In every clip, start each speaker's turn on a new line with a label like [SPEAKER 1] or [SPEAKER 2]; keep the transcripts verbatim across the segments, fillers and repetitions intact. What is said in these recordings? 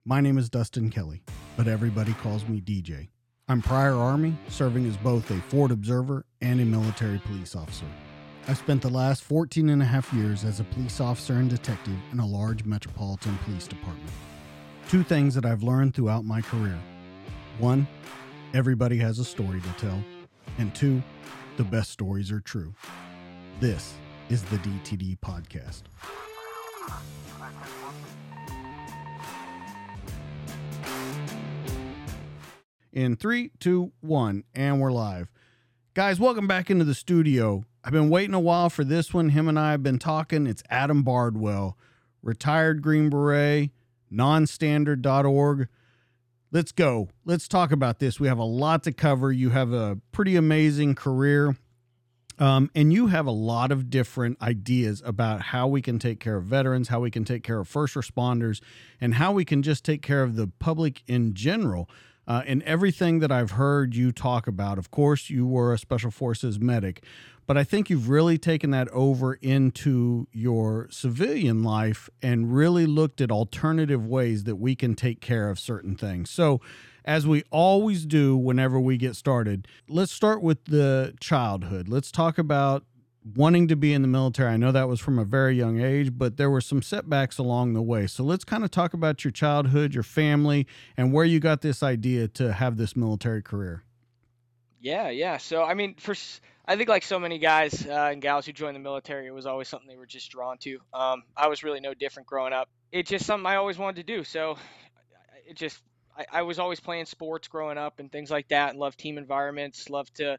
[SPEAKER 1] My name is Dustin Kelly, but everybody calls me D J. I'm prior Army, serving as both a Ford observer and a military police officer. I've spent the last fourteen and a half years as a police officer and detective in a large metropolitan police department. Two things that I've learned throughout my career. One, everybody has a story to tell. And two, the best stories are true. This is the D T D Podcast. In three, two, one, and we're live. Guys, welcome back into the studio. I've been waiting a while for this one. Him and I have been talking. It's Adam Bardwell, retired Green Beret, non standard dot org. Let's go. Let's talk about this. We have a lot to cover. You have a pretty amazing career, um, and you have a lot of different ideas about how we can take care of veterans, how we can take care of first responders, and how we can just take care of the public in general. Uh, and everything that I've heard you talk about, of course, you were a Special Forces medic, but I think you've really taken that over into your civilian life and really looked at alternative ways that we can take care of certain things. So, as we always do whenever we get started, let's start with the childhood. Let's talk about wanting to be in the military. I know that was from a very young age, but there were some setbacks along the way. So let's kind of talk about your childhood, your family, and where you got this idea to have this military career.
[SPEAKER 2] Yeah, yeah. So, I mean, for s- I think like so many guys uh, and gals who joined the military, it was always something they were just drawn to. Um, I was really no different growing up. It's just something I always wanted to do. So, I- it just I, I was always playing sports growing up and things like that, and loved team environments, loved to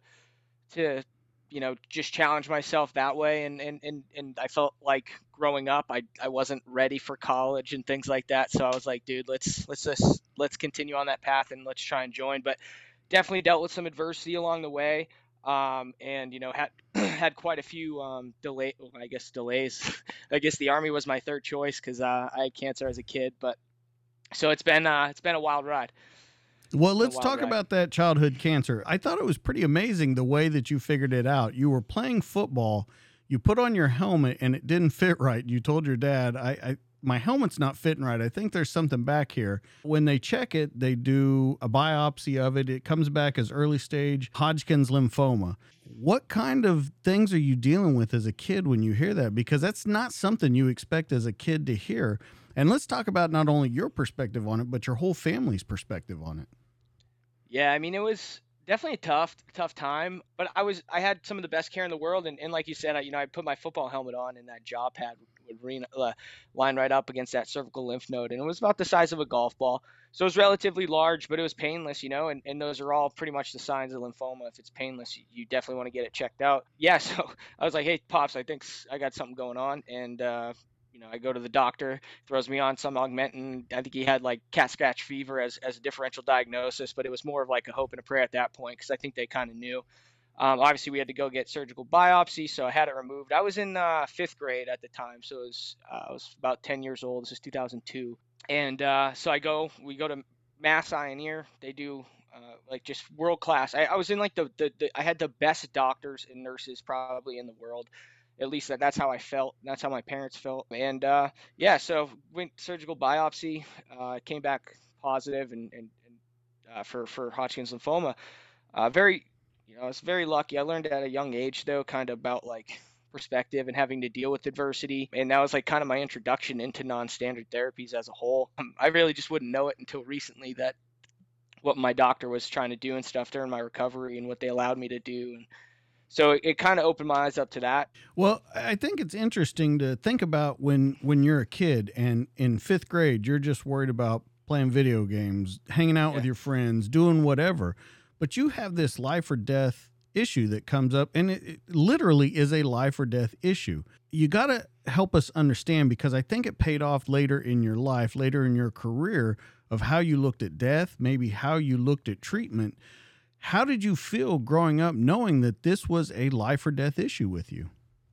[SPEAKER 2] to you know just challenge myself that way. And and and, and I felt like growing up, I I wasn't ready for college and things like that. So I was like, dude, let's let's just let's continue on that path and let's try and join. But definitely dealt with some adversity along the way, um, and you know had had quite a few um, delay. Well, I guess delays. I guess the army was my third choice because uh, I had cancer as a kid. But so it's been uh, it's been a wild ride.
[SPEAKER 1] Well,
[SPEAKER 2] It's been a
[SPEAKER 1] let's
[SPEAKER 2] wild
[SPEAKER 1] talk
[SPEAKER 2] ride.
[SPEAKER 1] about that childhood cancer. I thought it was pretty amazing the way that you figured it out. You were playing football, you put on your helmet, and it didn't fit right. You told your dad, I, I my helmet's not fitting right. I think there's something back here. When they check it, they do a biopsy of it. It comes back as early stage Hodgkin's lymphoma. What kind of things are you dealing with as a kid when you hear that? Because that's not something you expect as a kid to hear. And let's talk about not only your perspective on it, but your whole family's perspective on it.
[SPEAKER 2] Yeah, I mean, it was definitely a tough, tough time, but I was, I had some of the best care in the world. And, and like you said, I, you know, I put my football helmet on and that jaw pad would, would re- uh, line right up against that cervical lymph node. And it was about the size of a golf ball. So it was relatively large, but it was painless, you know, and, and those are all pretty much the signs of lymphoma. If it's painless, you, you definitely want to get it checked out. Yeah. So I was like, hey, Pops, I think s- I got something going on. And, uh, you know, I go to the doctor, throws me on some augmentin. I think he had like cat scratch fever as, as a differential diagnosis, but it was more of like a hope and a prayer at that point because I think they kind of knew. Um, obviously, we had to go get surgical biopsy, so I had it removed. I was in uh, fifth grade at the time, so it was uh, I was about ten years old. This is two thousand two, and uh, so I go, we go to Mass Ioneer. They do uh, like just world class. I, I was in like the, the the I had the best doctors and nurses probably in the world. At least that, that's how I felt. That's how my parents felt. And uh, yeah, so went surgical biopsy, uh, came back positive and, and, and uh, for for Hodgkin's lymphoma. Uh, very, you know, I was very lucky. I learned at a young age though, kind of about like perspective and having to deal with adversity. And that was like kind of my introduction into non-standard therapies as a whole. Um, I really just wouldn't know it until recently that what my doctor was trying to do and stuff during my recovery and what they allowed me to do. And so it, it kind of opened my eyes up to that.
[SPEAKER 1] Well, I think it's interesting to think about when when you're a kid and in fifth grade, you're just worried about playing video games, hanging out with
[SPEAKER 2] Yeah.
[SPEAKER 1] your friends, doing whatever. But you have this life or death issue that comes up, and it, it literally is a life or death issue. You got to help us understand because I think it paid off later in your life, later in your career, of how you looked at death, maybe how you looked at treatment. How did you feel growing up knowing that this was a life or death issue with you?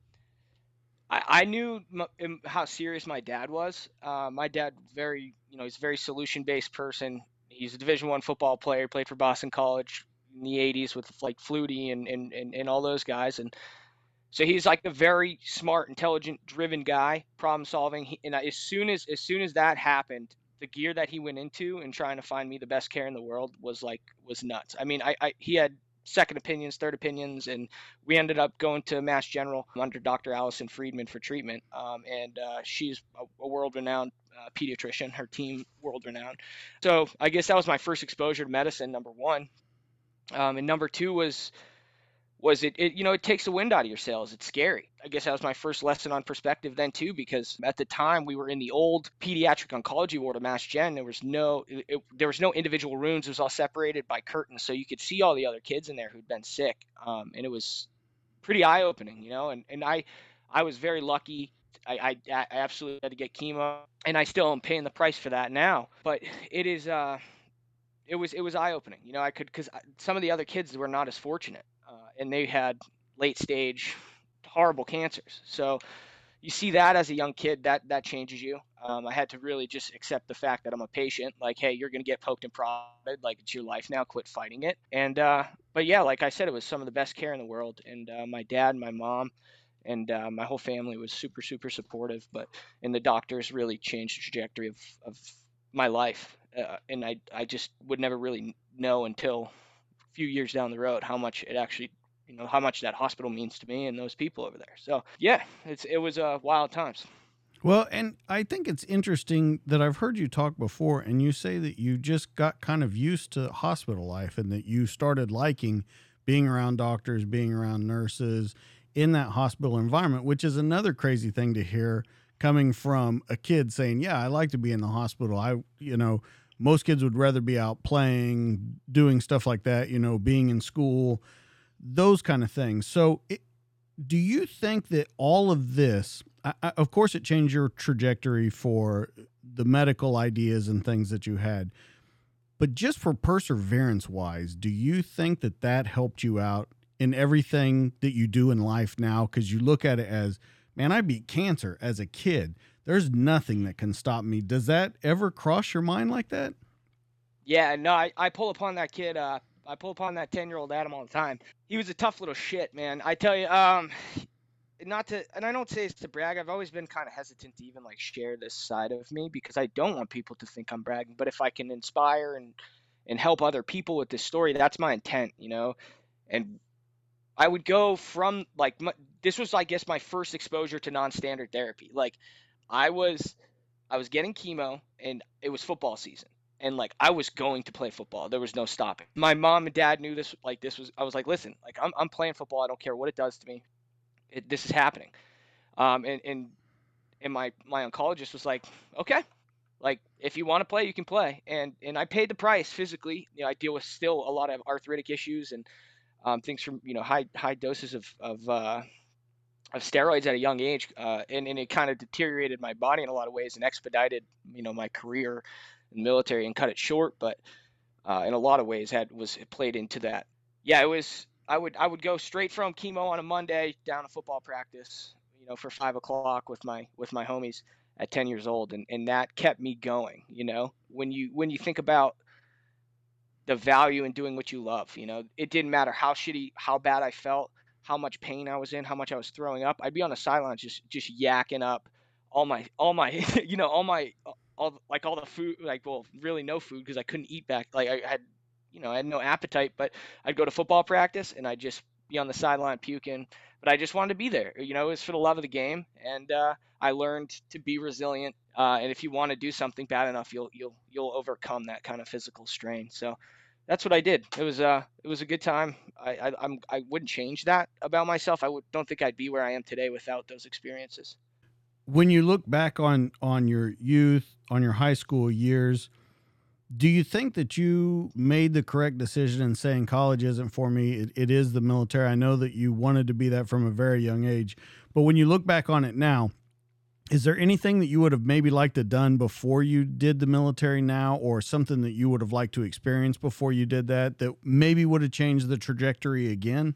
[SPEAKER 2] I, I knew m- im- how serious my dad was. Uh, my dad, very, you know, he's a very solution-based person. He's a Division One football player, played for Boston College in the eighties with like Flutie and, and, and, and all those guys. And so he's like a very smart, intelligent, driven guy, problem solving. He, and as soon as as soon as that happened, the gear that he went into and trying to find me the best care in the world was like was nuts. I mean, I, I he had second opinions, third opinions, and we ended up going to Mass General under Doctor Allison Friedman for treatment. Um, and uh, she's a, a world-renowned uh, pediatrician. Her team world-renowned. So I guess that was my first exposure to medicine. Number one, um, and number two was was it, it you know it takes the wind out of your sails. It's scary. I guess that was my first lesson on perspective then too, because at the time we were in the old pediatric oncology ward of Mass Gen. There was no it, it, there was no individual rooms. It was all separated by curtains, so you could see all the other kids in there who'd been sick, um, and it was pretty eye opening, you know. And and I I was very lucky. I, I, I absolutely had to get chemo, and I still am paying the price for that now. But it is uh it was it was eye opening, you know. I could because some of the other kids were not as fortunate, uh, and they had late stage horrible cancers. So you see that as a young kid, that that changes you. Um, I had to really just accept the fact that I'm a patient. Like, hey, you're gonna get poked and prodded. Like, it's your life now. Quit fighting it. And uh, but yeah, like I said, it was some of the best care in the world. And uh, my dad, my mom, and uh, my whole family was super super supportive. But and the doctors really changed the trajectory of of my life. Uh, and I I just would never really know until a few years down the road how much it actually you know how much that hospital means to me and those people over there. So yeah, it's it was uh, wild times.
[SPEAKER 1] Well, and I think it's interesting that I've heard you talk before, and you say that you just got kind of used to hospital life and that you started liking being around doctors, being around nurses in that hospital environment, which is another crazy thing to hear coming from a kid saying, yeah, I like to be in the hospital. I, you know, most kids would rather be out playing, doing stuff like that, you know, being in school, those kind of things. So, it, do you think that all of this, I, I, of course, it changed your trajectory for the medical ideas and things that you had, but just for perseverance wise, do you think that that helped you out in everything that you do in life now? Because you look at it as, man, I beat cancer as a kid. There's nothing that can stop me. Does that ever cross your mind like that?
[SPEAKER 2] Yeah, no, I, I pull upon that kid. Uh, I pull upon that ten year old Adam all the time. He was a tough little shit, man. I tell you, um, not to, and I don't say it's to brag. I've always been kind of hesitant to even like share this side of me because I don't want people to think I'm bragging. But if I can inspire and and help other people with this story, that's my intent, you know. And I would go from like my, this was, I guess, my first exposure to non-standard therapy. Like, I was I was getting chemo and it was football season. And like I was going to play football. There was no stopping. My mom and dad knew this like this was I was like, listen, like I'm I'm playing football. I don't care what it does to me. It, this is happening. Um and and and my my oncologist was like, okay, like if you want to play, you can play. And and I paid the price physically. You know, I deal with still a lot of arthritic issues and um, things from you know high high doses of of uh, of steroids at a young age, uh, and and it kind of deteriораted my body in a lot of ways and expedited you know my career in the military and cut it short. But uh, in a lot of ways, had was it played into that. Yeah, it was. I would I would go straight from chemo on a Monday down to football practice, you know, for five o'clock with my with my homies at ten years old, and and that kept me going. You know, when you when you think about the value in doing what you love. You know, it didn't matter how shitty, how bad I felt, how much pain I was in, how much I was throwing up. I'd be on the sidelines just just yakking up all my all my you know all my all like all the food like well really no food because I couldn't eat back like I had you know I had no appetite, but I'd go to football practice and I'd just be on the sideline puking, but I just wanted to be there. You know, it was for the love of the game, and uh, I learned to be resilient. Uh, and if you want to do something bad enough, you'll you'll you'll overcome that kind of physical strain. So that's what I did. It was uh it was a good time. I, I I'm I wouldn't change that about myself. I would don't think I'd be where I am today without those experiences.
[SPEAKER 1] When you look back on on your youth, on your high school years, do you think that you made the correct decision in saying college isn't for me? It, it is the military. I know that you wanted to be that from a very young age, but when you look back on it now, is there anything that you would have maybe liked to done before you did the military now, or something that you would have liked to experience before you did that, that maybe would have changed the trajectory again?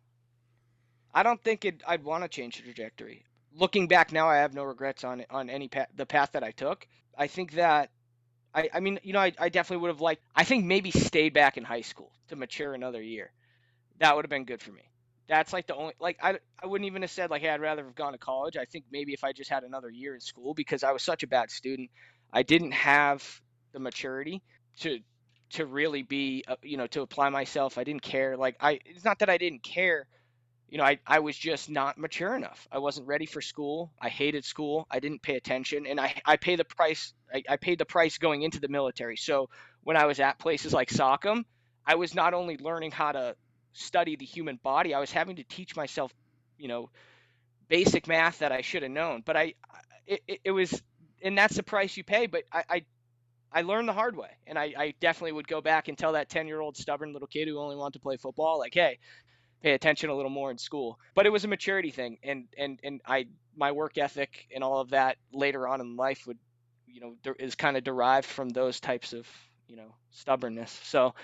[SPEAKER 2] I don't think it I'd want to change the trajectory. Looking back now, I have no regrets on on any path, the path that I took. I think that I, I mean, you know, I, I definitely would have liked, I think maybe stayed back in high school to mature another year. That would have been good for me. That's like the only, like, I, I wouldn't even have said, like, hey, I'd rather have gone to college. I think maybe if I just had another year in school because I was such a bad student. I didn't have the maturity to to really be, uh, you know, to apply myself. I didn't care. Like I, it's not that I didn't care. You know, I, I was just not mature enough. I wasn't ready for school. I hated school. I didn't pay attention, and I, I pay the price. I, I paid the price going into the military. So when I was at places like SOCM, I was not only learning how to study the human body, I was having to teach myself, you know, basic math that I should have known. But I, it, it was, and that's the price you pay. But I, I I learned the hard way, and I, I definitely would go back and tell that ten-year-old stubborn little kid who only wanted to play football, like, hey, pay attention a little more in school. But it was a maturity thing, and and and I my work ethic and all of that later on in life would, you know, there is kind of derived from those types of, you know, stubbornness. So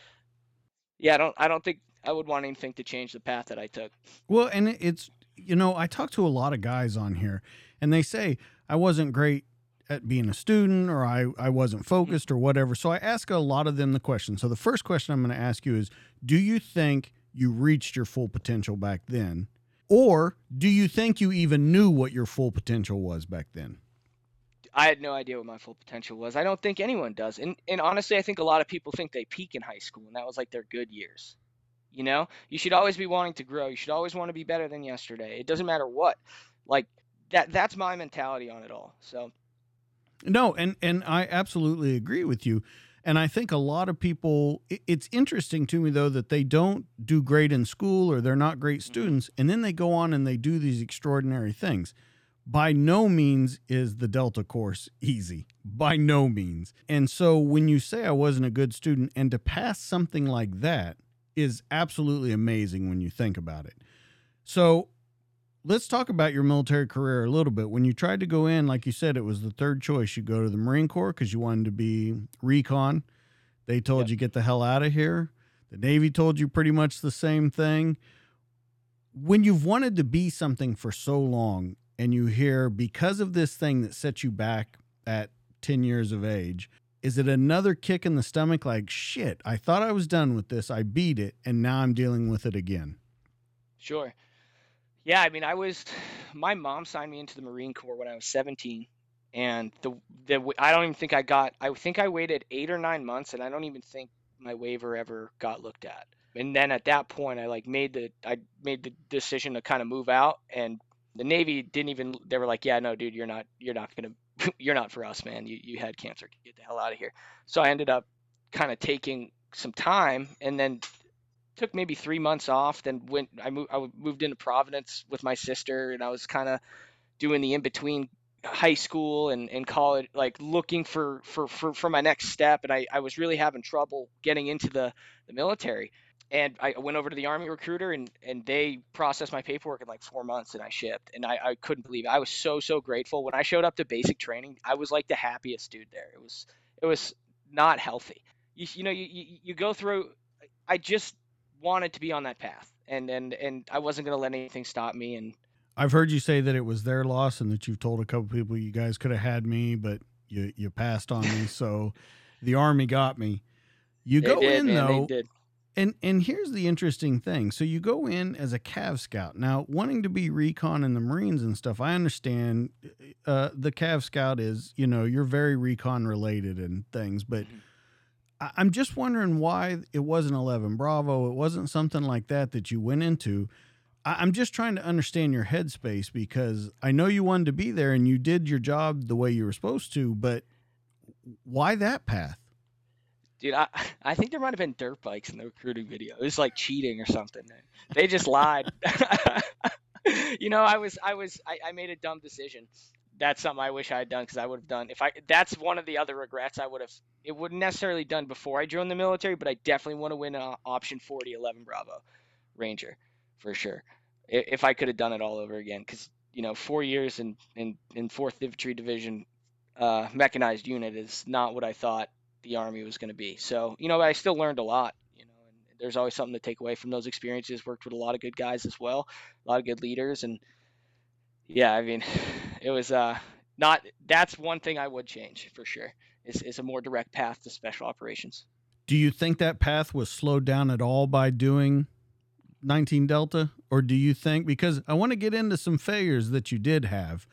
[SPEAKER 2] yeah, I don't I don't think I would want anything to change the path that I took.
[SPEAKER 1] Well, and it's, you know, I talk to a lot of guys on here, and they say I wasn't great at being a student, or I, I wasn't focused or whatever. So I ask a lot of them the question. So the first question I'm going to ask you is, do you think you reached your full potential back then? Or do you think you even knew what your full potential was back then?
[SPEAKER 2] I had no idea what my full potential was. I don't think anyone does. And and honestly, I think a lot of people think they peak in high school, and that was like their good years. You know, you should always be wanting to grow. You should always want to be better than yesterday. It doesn't matter what. Like that that's my mentality on it all. So
[SPEAKER 1] No, and and I absolutely agree with you. And I think a lot of people, it's interesting to me, though, that they don't do great in school or they're not great students, and then they go on and they do these extraordinary things. By no means is the Delta course easy. By no means. And so when you say I wasn't a good student, and to pass something like that is absolutely amazing when you think about it. So let's talk about your military career a little bit. When you tried to go in, like you said, it was the third choice. You go to the Marine Corps because you wanted to be recon. They told
[SPEAKER 2] Yep.
[SPEAKER 1] you get the hell out of here. The Navy told you pretty much the same thing. When you've wanted to be something for so long and you hear because of this thing that set you back at ten years of age, is it another kick in the stomach? Like, shit, I thought I was done with this. I beat it, and now I'm dealing with it again.
[SPEAKER 2] Sure. Yeah, I mean, I was, my mom signed me into the Marine Corps when I was seventeen, and the the I don't even think I got, I think I waited eight or nine months, and I don't even think my waiver ever got looked at. And then at that point, I like made the, I made the decision to kind of move out, and the Navy didn't even, they were like, yeah, no, dude, you're not, you're not gonna, you're not for us, man. You you had cancer, get the hell out of here. So I ended up kind of taking some time, and then took maybe three months off. Then went, I moved, I moved into Providence with my sister, and I was kind of doing the in between high school and, and college, like looking for, for, for, for my next step. And I, I was really having trouble getting into the, the military. And I went over to the Army recruiter, and, and they processed my paperwork in like four months and I shipped. And I, I couldn't believe it. I was so, so grateful. When I showed up to basic training, I was like the happiest dude there. It was, it was not healthy. You, you know, you, you, you go through, I just wanted to be on that path, and, and, and I wasn't going to let anything stop me. And
[SPEAKER 1] I've heard you say that it was their loss and that you've told a couple people you guys could have had me, but you, you passed on me. So the Army got me. You
[SPEAKER 2] they
[SPEAKER 1] go
[SPEAKER 2] did,
[SPEAKER 1] in
[SPEAKER 2] man,
[SPEAKER 1] though.
[SPEAKER 2] they did.
[SPEAKER 1] And and here's the interesting thing. So you go in as a Cav Scout. Now, wanting to be recon in the Marines and stuff, I understand uh, the Cav Scout is, you know, you're very recon related and things, but
[SPEAKER 2] Mhm.
[SPEAKER 1] I, I'm just wondering why it wasn't eleven Bravo. It wasn't something like that that you went into. I, I'm just trying to understand your headspace, because I know you wanted to be there and you did your job the way you were supposed to, but why that path?
[SPEAKER 2] Dude, I, I think there might have been dirt bikes in the recruiting video. It was like cheating or something. They just lied. You know, I was, I was, I, I made a dumb decision. That's something I wish I had done, because I would have done, if I, that's one of the other regrets I would have, it wouldn't necessarily done before I joined the military, but I definitely want to win an option forty eleven Bravo Ranger for sure. I- If I could have done it all over again, because, you know, four years in, in, in fourth Infantry Division uh, mechanized unit is not what I thought the Army was going to be. So, you know, I still learned a lot, you know, and there's always something to take away from those experiences. Worked with a lot of good guys as well, a lot of good leaders. And yeah, I mean, it was uh, not, that's one thing I would change for sure, is, is a more direct path to special operations.
[SPEAKER 1] Do you think that path was slowed down at all by doing nineteen Delta? Or do you think, because I want to get into some failures that you did have,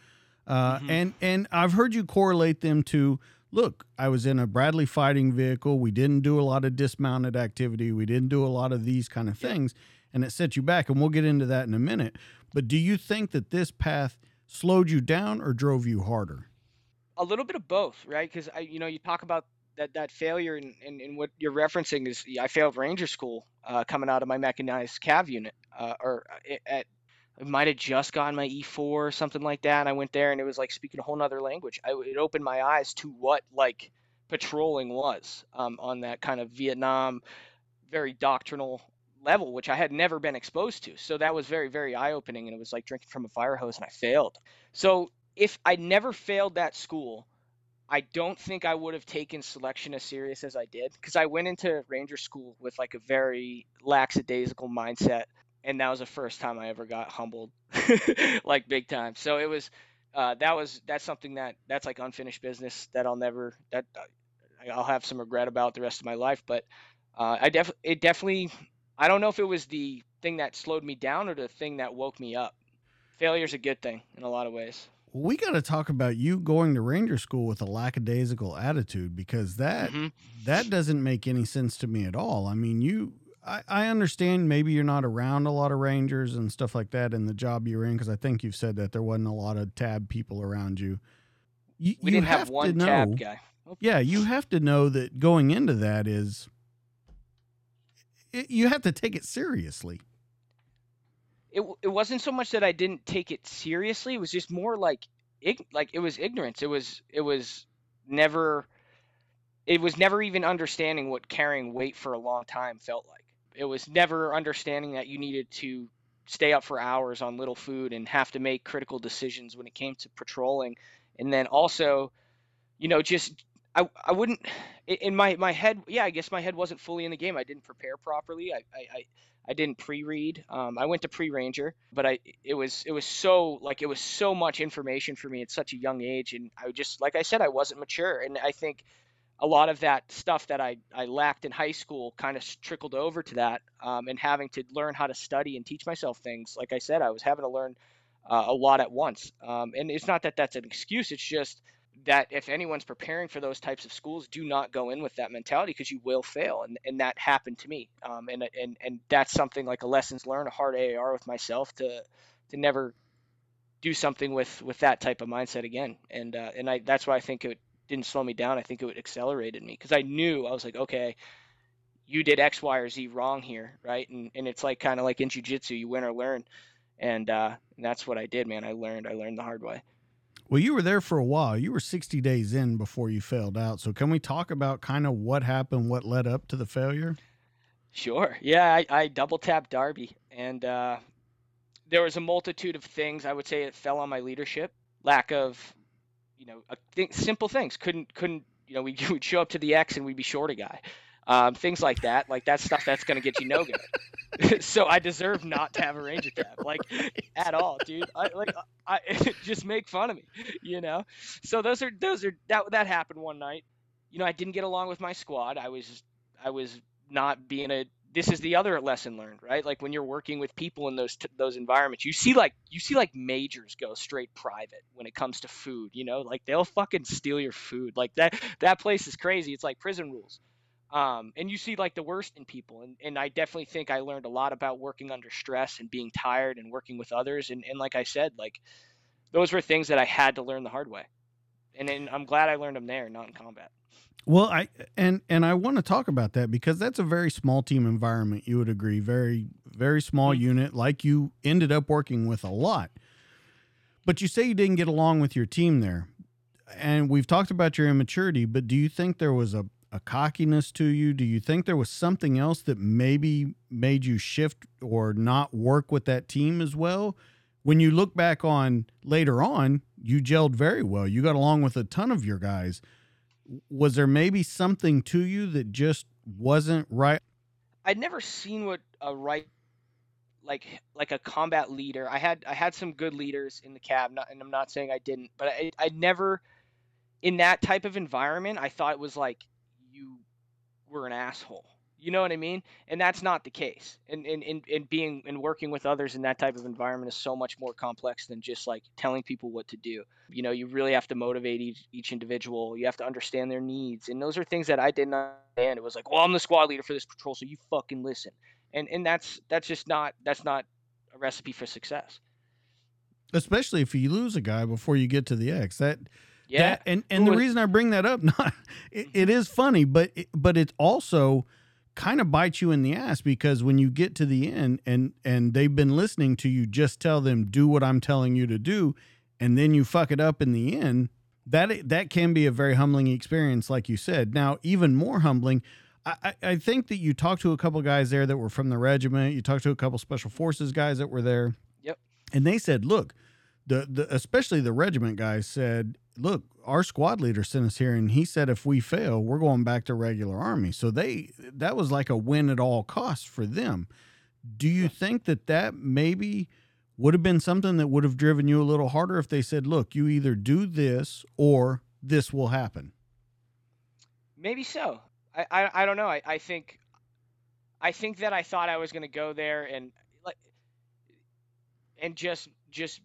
[SPEAKER 1] Uh,
[SPEAKER 2] Hmm.
[SPEAKER 1] and and I've heard you correlate them to, look, I was in a Bradley fighting vehicle. We didn't do a lot of dismounted activity. We didn't do a lot of these kind of
[SPEAKER 2] Yep.
[SPEAKER 1] things, and it set you back. And we'll get into that in a minute. But do you think that this path slowed you down or drove you harder?
[SPEAKER 2] A little bit of both, right? Because I, you know, you talk about that that failure, and, and, and what you're referencing is, yeah, I failed Ranger School uh, coming out of my mechanized cav unit, uh, or uh, at I might have just gotten my E four or something like that. And I went there and it was like speaking a whole nother language. I, it opened my eyes to what like patrolling was, um, on that kind of Vietnam, very doctrinal level, which I had never been exposed to. So that was very, very eye opening. And it was like drinking from a fire hose, and I failed. So if I never failed that school, I don't think I would have taken selection as serious as I did, because I went into Ranger School with like a very lackadaisical mindset, and that was the first time I ever got humbled, like big time. So it was, uh, that was that's something that that's like unfinished business that I'll never that uh, I'll have some regret about the rest of my life. But uh, I def it definitely, I don't know if it was the thing that slowed me down or the thing that woke me up. Failure's a good thing in a lot of ways.
[SPEAKER 1] We got to talk about you going to Ranger School with a lackadaisical attitude, because that
[SPEAKER 2] Hmm.
[SPEAKER 1] that doesn't make any sense to me at all. I mean, you I, I understand maybe you're not around a lot of Rangers and stuff like that in the job you're in, because I think you've said that there wasn't a lot of tab people around you. You
[SPEAKER 2] We
[SPEAKER 1] you
[SPEAKER 2] didn't have
[SPEAKER 1] have to
[SPEAKER 2] one tab
[SPEAKER 1] know,
[SPEAKER 2] guy. Oh,
[SPEAKER 1] yeah, you have to know that going into that is it, you have to take it seriously.
[SPEAKER 2] it it wasn't so much that I didn't take it seriously. It was just more like ig- like it was ignorance. It was it was never it was never even understanding what carrying weight for a long time felt like. It was never understanding that you needed to stay up for hours on little food and have to make critical decisions when it came to patrolling. And then also, you know, just I I wouldn't in my my head. Yeah, I guess my head wasn't fully in the game. I didn't prepare properly. I I I, I didn't pre-read. Um, I went to pre-ranger, but I it was it was so like it was so much information for me at such a young age, and I just like I said, I wasn't mature, and I think a lot of that stuff that I, I lacked in high school kind of trickled over to that, um, and having to learn how to study and teach myself things. Like I said, I was having to learn uh, a lot at once. Um, and it's not that that's an excuse. It's just that if anyone's preparing for those types of schools, do not go in with that mentality, because you will fail. And, and that happened to me. Um, and, and, and that's something like a lessons learned, a hard A A R with myself to, to never do something with with that type of mindset again. And uh, and I that's why I think it didn't slow me down. I think it would accelerated me, because I knew I was like, okay, you did X, Y, or Z wrong here, right? And and it's like kind of like in jujitsu, you win or learn. And uh, and that's what I did, man. I learned. I learned the hard way.
[SPEAKER 1] Well, you were there for a while. You were sixty days in before you failed out. So can we talk about kind of what happened, what led up to the failure?
[SPEAKER 2] Sure. Yeah, I, I double tapped Darby, and uh, there was a multitude of things. I would say it fell on my leadership, lack of, you know, uh, th- simple things. Couldn't couldn't you know we would show up to the X and we'd be short a guy, um, things like that. Like that's stuff that's gonna get you no good. So I deserve not to have a ranger tab, like
[SPEAKER 1] Right.
[SPEAKER 2] at all, dude. I like I just make fun of me, you know. So those are those are that that happened one night. You know, I didn't get along with my squad. I was I was not being a this is the other lesson learned, right? Like when you're working with people in those t- those environments, you see like you see like majors go straight private when it comes to food. You know, like they'll fucking steal your food. Like that that place is crazy. It's like prison rules. Um, and you see like the worst in people, and, and I definitely think I learned a lot about working under stress and being tired and working with others. And, and like I said, like those were things that I had to learn the hard way, and, and I'm glad I learned them there, not in combat.
[SPEAKER 1] Well, I and and I want to talk about that because that's a very small team environment. You would agree, very very small
[SPEAKER 2] Mhm.
[SPEAKER 1] unit. Like you ended up working with a lot, but you say you didn't get along with your team there, and we've talked about your immaturity. But do you think there was a a cockiness to you? Do you think there was something else that maybe made you shift or not work with that team as well? When you look back on later on, you gelled very well. You got along with a ton of your guys. Was there maybe something to you that just wasn't right?
[SPEAKER 2] I'd never seen what a right like like a combat leader. I had I had some good leaders in the cab, not, and I'm not saying I didn't, but I I never in that type of environment. I thought it was like you were an asshole. You know what I mean? And that's not the case. And and, and, and being and working with others in that type of environment is so much more complex than just like telling people what to do. You know, you really have to motivate each, each individual. You have to understand their needs. And those are things that I didn't understand. It was like, well, I'm the squad leader for this patrol, so you fucking listen. And and that's that's just not that's not a recipe for success.
[SPEAKER 1] Especially if you lose a guy before you get to the X. That
[SPEAKER 2] Yeah.
[SPEAKER 1] that and, and the
[SPEAKER 2] was,
[SPEAKER 1] reason I bring that up, not it, it is funny, but it, but it also kind of bites you in the ass, because when you get to the end and and they've been listening to you just tell them do what I'm telling you to do, and then you fuck it up in the end, that that can be a very humbling experience, like you said. Now, even more humbling, I, I think that you talked to a couple guys there that were from the regiment. You talked to a couple special forces guys that were there.
[SPEAKER 2] Yep.
[SPEAKER 1] And they said, look, the, the especially the regiment guys said, look, our squad leader sent us here, and he said if we fail, we're going back to regular Army. So they that was like a win at all costs for them. Do you think that that maybe would have been something that would have driven you a little harder if they said, look, you either do this or this will happen?
[SPEAKER 2] Maybe so. I, I, I don't know. I, I think I think that I thought I was going to go there and like and just just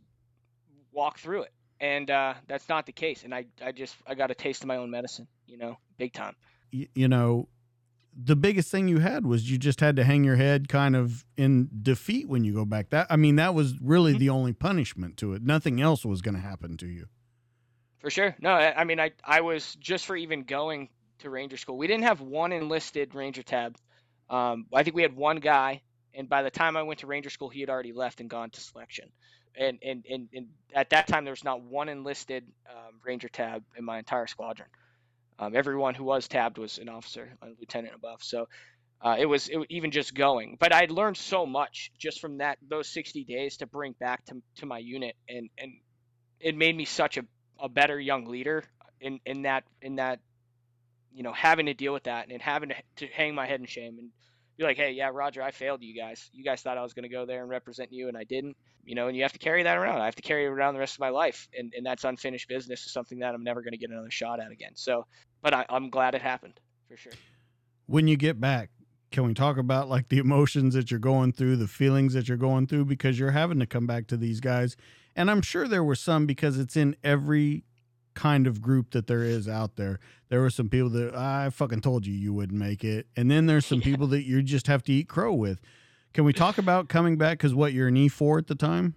[SPEAKER 2] walk through it. And uh, that's not the case. And I, I just I got a taste of my own medicine, you know, big time.
[SPEAKER 1] You, you know, the biggest thing you had was you just had to hang your head kind of in defeat when you go back. That I mean, that was really mm-hmm. the only punishment to it. Nothing else was going to happen to you.
[SPEAKER 2] For sure. No, I, I mean, I I was just for even going to Ranger School. We didn't have one enlisted Ranger tab. Um, I think we had one guy, and by the time I went to Ranger School, he had already left and gone to selection. And and and, and at that time, there was not one enlisted um, Ranger tab in my entire squadron. Um, everyone who was tabbed was an officer, a lieutenant above. So uh, it was it, even just going. But I learned so much just from that those sixty days to bring back to to my unit, and and it made me such a, a better young leader in in that in that. you know, having to deal with that and having to, to hang my head in shame and be like, hey, yeah, Roger, I failed you guys. You guys thought I was going to go there and represent you, and I didn't. You know, and you have to carry that around. I have to carry it around the rest of my life, and, and that's unfinished business, is something that I'm never going to get another shot at again. So, but I, I'm glad it happened, for sure.
[SPEAKER 1] When you get back, can we talk about like the emotions that you're going through, the feelings that you're going through, because you're having to come back to these guys? And I'm sure there were some, because it's in every kind of group that there is out there. There were some people that I fucking told you you wouldn't make it, and then there's some yeah. people that you just have to eat crow with. Can we talk about coming back? Because what, you're an E four at the time?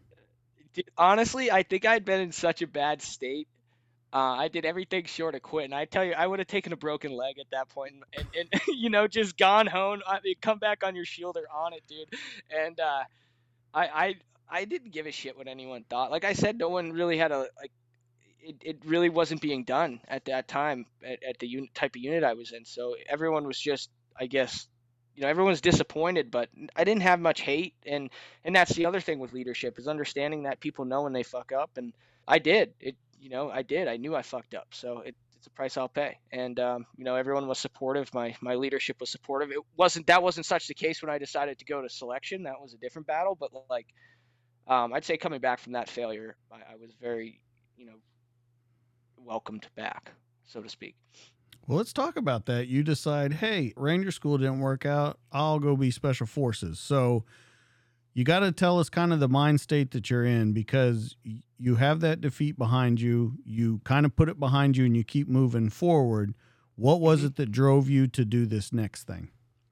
[SPEAKER 2] Honestly, I think I'd been in such a bad state. Uh, I did everything short of quitting. I tell you, I would have taken a broken leg at that point, and, and, and you know, just gone home. I mean, come back on your shield or on it, dude. And uh, I, I, I didn't give a shit what anyone thought. Like I said, no one really had a like. It, it really wasn't being done at that time at, at the unit, type of unit I was in. So everyone was just, I guess, you know, everyone's disappointed, but I didn't have much hate. And, and that's the other thing with leadership, is understanding that people know when they fuck up. And I did it, you know, I did, I knew I fucked up. So it, it's a price I'll pay. And, um, you know, everyone was supportive. My, my leadership was supportive. It wasn't, that wasn't such the case when I decided to go to selection. That was a different battle, but like, um, I'd say coming back from that failure, I, I was very, you know, welcomed back, so to speak.
[SPEAKER 1] Well, let's talk about that. You decide, hey, Ranger School didn't work out, I'll go be Special Forces. So you got to tell us kind of the mind state that you're in, because you have that defeat behind you. You kind of put it behind you and you keep moving forward. What was mm-hmm. it that drove you to do this next thing?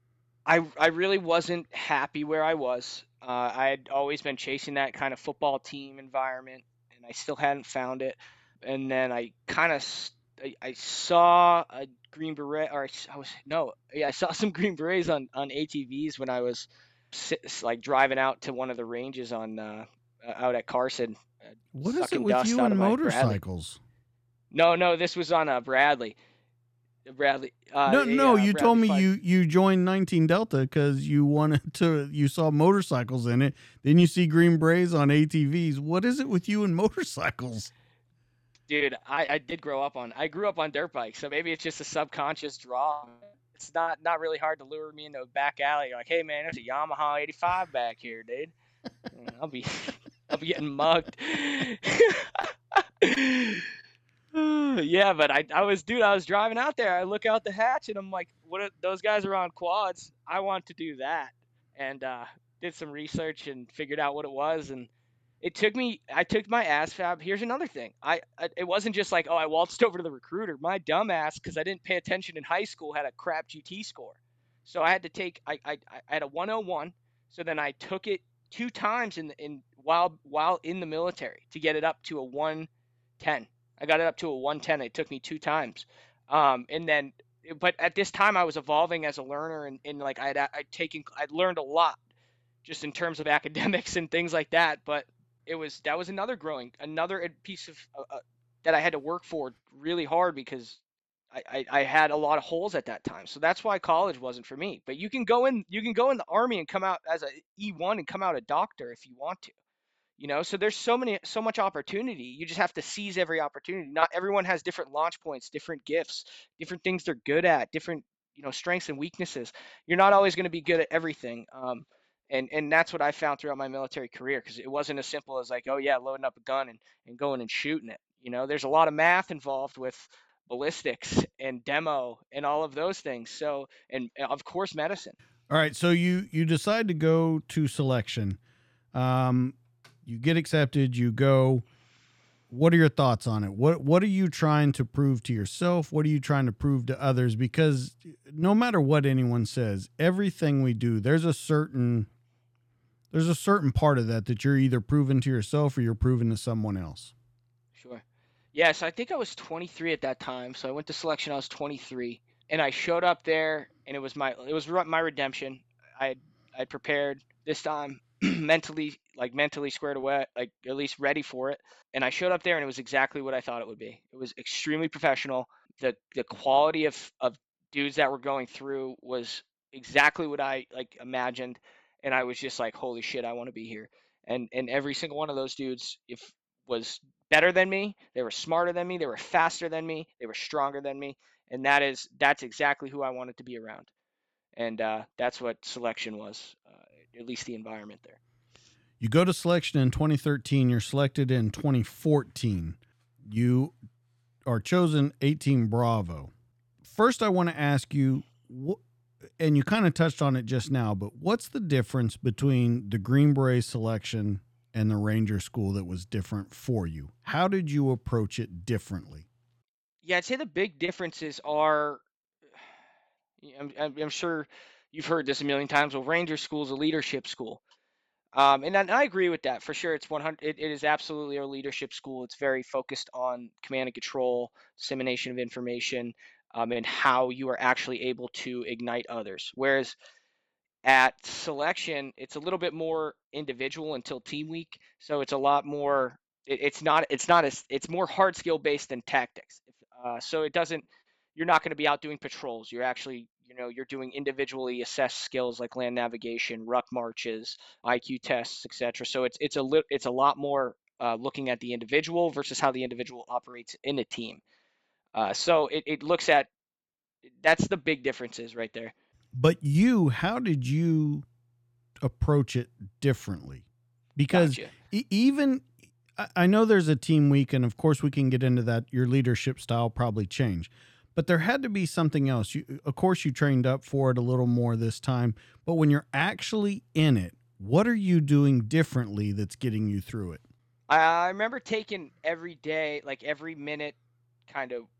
[SPEAKER 2] I, I really wasn't happy where I was. Uh, I had always been chasing that kind of football team environment, and I still hadn't found it. And then I kind of, I, I saw a Green Beret, or I was, no, yeah, I saw some Green Berets on, on A T Vs when I was like driving out to one of the ranges on, uh, out at Carson. Uh,
[SPEAKER 1] what is it with you and motorcycles?
[SPEAKER 2] No, no, this was on uh, Bradley. Bradley. Uh,
[SPEAKER 1] no, no,
[SPEAKER 2] yeah,
[SPEAKER 1] you
[SPEAKER 2] Bradley
[SPEAKER 1] told me
[SPEAKER 2] Fine.
[SPEAKER 1] you, you joined nineteen Delta because you wanted to, you saw motorcycles in it. Then you see Green Berets on A T Vs. What is it with you and motorcycles?
[SPEAKER 2] Dude, I, I did grow up on, I grew up on dirt bikes, so maybe it's just a subconscious draw. It's not, not really hard to lure me into a back alley. You're like, hey man, there's a Yamaha eighty-five back here, dude. I'll be, I'll be getting mugged. Yeah, but I, I was, dude, I was driving out there. I look out the hatch and I'm like, what are, those guys are on quads. I want to do that. And uh, did some research and figured out what it was. And it took me, I took my ass fab. Here's another thing. I, I it wasn't just like, oh, I waltzed over to the recruiter. My dumb ass, because I didn't pay attention in high school, had a crap G T score. So I had to take, I, I, I had a one oh one. So then I took it two times in, in while, while in the military to get it up to a one ten. I got it up to a one ten. It took me two times. Um, and then, but at this time I was evolving as a learner and, and like I'd, I'd taken, I'd learned a lot just in terms of academics and things like that. But it was, that was another growing, another piece of uh, uh, that I had to work for really hard because I, I, I had a lot of holes at that time. So that's why college wasn't for me. But you can go in, you can go in the army and come out as a E one and come out a doctor if you want to. You know, so there's so many, so much opportunity. You just have to seize every opportunity. Not everyone has different launch points, different gifts, different things they're good at, different, you know, strengths and weaknesses. You're not always going to be good at everything. Um, and and that's what I found throughout my military career because it wasn't as simple as like, oh yeah, loading up a gun and, and going and shooting it. You know, there's a lot of math involved with ballistics and demo and all of those things. So, and of course, medicine.
[SPEAKER 1] All right. So you, you decide to go to selection. Um, you get accepted, you go. What are your thoughts on it? What what are you trying to prove to yourself? What are you trying to prove to others? Because no matter what anyone says, everything we do, there's a certain there's a certain part of that that you're either proving to yourself or you're proving to someone else.
[SPEAKER 2] Sure. Yeah, so I think I was twenty-three at that time. So I went to selection. I was twenty-three, and I showed up there, and it was my it was my redemption. I I prepared this time mentally, like mentally squared away, like at least ready for it. And I showed up there, and it was exactly what I thought it would be. It was extremely professional. the The quality of of dudes that were going through was exactly what I like imagined, and I was just like, holy shit, I want to be here. And and every single one of those dudes, if was better than me, they were smarter than me, they were faster than me, they were stronger than me, and that is that's exactly who I wanted to be around. And uh, that's what selection was, uh, at least the environment there.
[SPEAKER 1] You go to selection in twenty thirteen, you're selected in twenty fourteen. You are chosen eighteen Bravo. First, I want to ask you, and you kind of touched on it just now, but what's the difference between the Green Beret selection and the Ranger School that was different for you? How did you approach it differently?
[SPEAKER 2] Yeah, I'd say the big differences are, I'm, I'm sure you've heard this a million times. Well, Ranger School is a leadership school. Um, and, and I agree with that for sure. It's one hundred. It, it is absolutely a leadership school. It's very focused on command and control, dissemination of information, um, and how you are actually able to ignite others. Whereas at selection, it's a little bit more individual until team week. So it's a lot more. It, it's not. It's not as. It's more hard skill based than tactics. Uh, so it doesn't. You're not going to be out doing patrols. You're actually, you know, you're doing individually assessed skills like land navigation, ruck marches, I Q tests, et cetera. So it's it's a li- it's a lot more uh, looking at the individual versus how the individual operates in a team. Uh, so it, it looks at that's the big differences right there.
[SPEAKER 1] But you, how did you approach it differently? Because
[SPEAKER 2] Gotcha.
[SPEAKER 1] e- even I know there's a team week, and of course we can get into that. Your leadership style probably changed, but there had to be something else. You, of course, you trained up for it a little more this time, but when you're actually in it, what are you doing differently that's getting you through it?
[SPEAKER 2] I remember taking every day, like every minute, kind of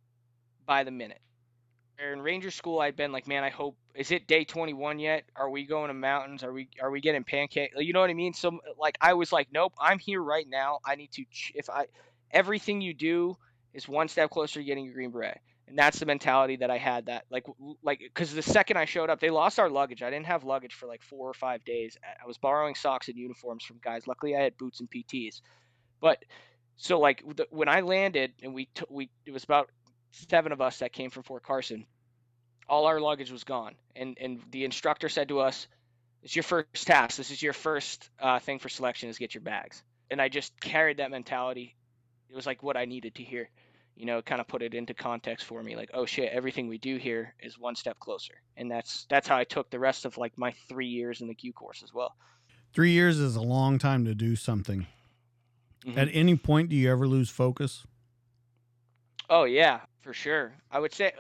[SPEAKER 2] by the minute. In Ranger School, I'd been like, man, I hope is it day twenty-one yet? Are we going to mountains? Are we are we getting pancake? You know what I mean? So like I was like, nope, I'm here right now. I need to if I everything you do is one step closer to getting your Green Beret. And that's the mentality that I had that like like because the second I showed up, they lost our luggage. I didn't have luggage for like four or five days. I was borrowing socks and uniforms from guys. Luckily, I had boots and P Ts. But so like the, when I landed and we t- we it was about seven of us that came from Fort Carson. All our luggage was gone, and and the instructor said to us, "It's your first task. This is your first uh, thing for selection is get your bags." And I just carried that mentality. It was like what I needed to hear. You know, kind of put it into context for me. Like, oh shit, everything we do here is one step closer, and that's that's how I took the rest of like my three years in the Q course as well.
[SPEAKER 1] Three years is a long time to do something.
[SPEAKER 2] Mm-hmm.
[SPEAKER 1] At any point, do you ever lose focus?
[SPEAKER 2] Oh yeah, for sure. I would say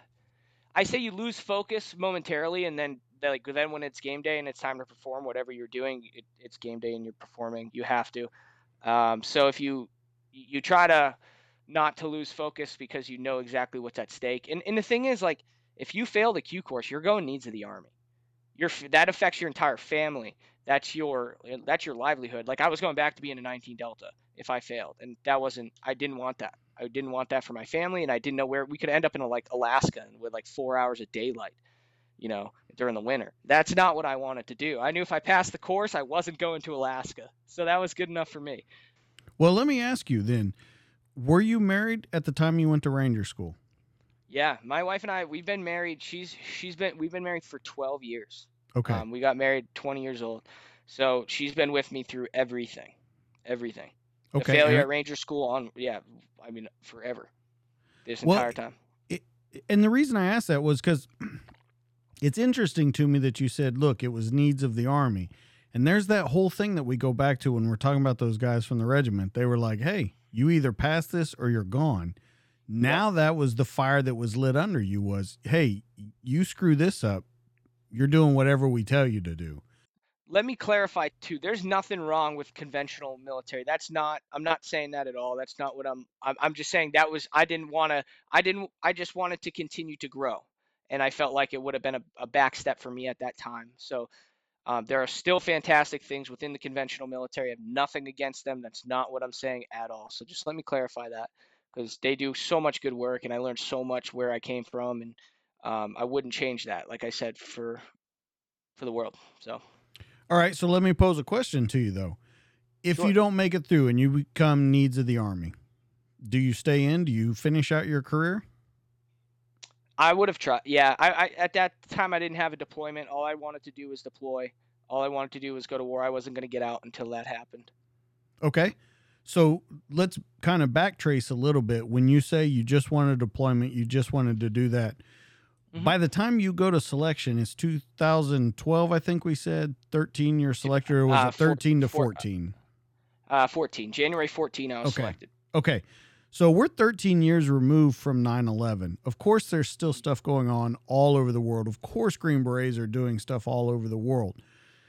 [SPEAKER 2] I say you lose focus momentarily, and then like then when it's game day and it's time to perform, whatever you're doing, it, it's game day and you're performing. You have to. Um, so if you you try to not to lose focus because you know exactly what's at stake. And and the thing is, like, if you fail the Q course, you're going needs of the Army. Your that affects your entire family. That's your that's your livelihood. Like I was going back to being a nineteen Delta if I failed, and that wasn't. I didn't want that. I didn't want that for my family, and I didn't know where we could end up in a, like Alaska and with like four hours of daylight, you know, during the winter. That's not what I wanted to do. I knew if I passed the course, I wasn't going to Alaska, so that was good enough for me.
[SPEAKER 1] Well, let me ask you then, were you married at the time you went to Ranger School?
[SPEAKER 2] Yeah, my wife and I, we've been married. She's she's been we've been married for twelve years.
[SPEAKER 1] Okay.
[SPEAKER 2] Um, we got married twenty years old, so she's been with me through everything, everything. The
[SPEAKER 1] Okay.
[SPEAKER 2] failure
[SPEAKER 1] And,
[SPEAKER 2] at Ranger School on, yeah, I mean forever, this
[SPEAKER 1] well,
[SPEAKER 2] entire time.
[SPEAKER 1] it, and the reason I asked that was because it's interesting to me that you said, look, it was needs of the Army. And there's that whole thing that we go back to when we're talking about those guys from the regiment. They were like, hey, you either pass this or you're gone. Now
[SPEAKER 2] Yep.
[SPEAKER 1] that was the fire that was lit under you was, hey, you screw this up, you're doing whatever we tell you to do.
[SPEAKER 2] Let me clarify too. There's nothing wrong with conventional military. That's not. I'm not saying that at all. That's not what I'm. I'm, I'm just saying that was. I didn't want to. I didn't. I just wanted to continue to grow, and I felt like it would have been a, a back step for me at that time. So um, there are still fantastic things within the conventional military. I have nothing against them. That's not what I'm saying at all. So just let me clarify that because they do so much good work, and I learned so much where I came from, and um, I wouldn't change that. Like I said, for for the world. So.
[SPEAKER 1] All right, so let me pose a question to you, though. If
[SPEAKER 2] Sure.
[SPEAKER 1] you don't make it through and you become needs of the Army, do you stay in? Do you finish out your career?
[SPEAKER 2] I would have tried. Yeah, I, I at that time I didn't have a deployment. All I wanted to do was deploy. All I wanted to do was go to war. I wasn't going to get out until that happened.
[SPEAKER 1] Okay. So let's kind of backtrace a little bit. When you say you just wanted deployment, you just wanted to do that.
[SPEAKER 2] Mhm.
[SPEAKER 1] By the time you go to selection, it's two thousand twelve, I think we said, thirteen year selector, or was
[SPEAKER 2] Uh,
[SPEAKER 1] it thirteen to
[SPEAKER 2] four-
[SPEAKER 1] fourteen?
[SPEAKER 2] Uh, fourteen. January fourteenth, I was
[SPEAKER 1] Okay.
[SPEAKER 2] selected.
[SPEAKER 1] Okay. So we're thirteen years removed from nine eleven. Of course, there's still stuff going on all over the world. Of course, Green Berets are doing stuff all over the world.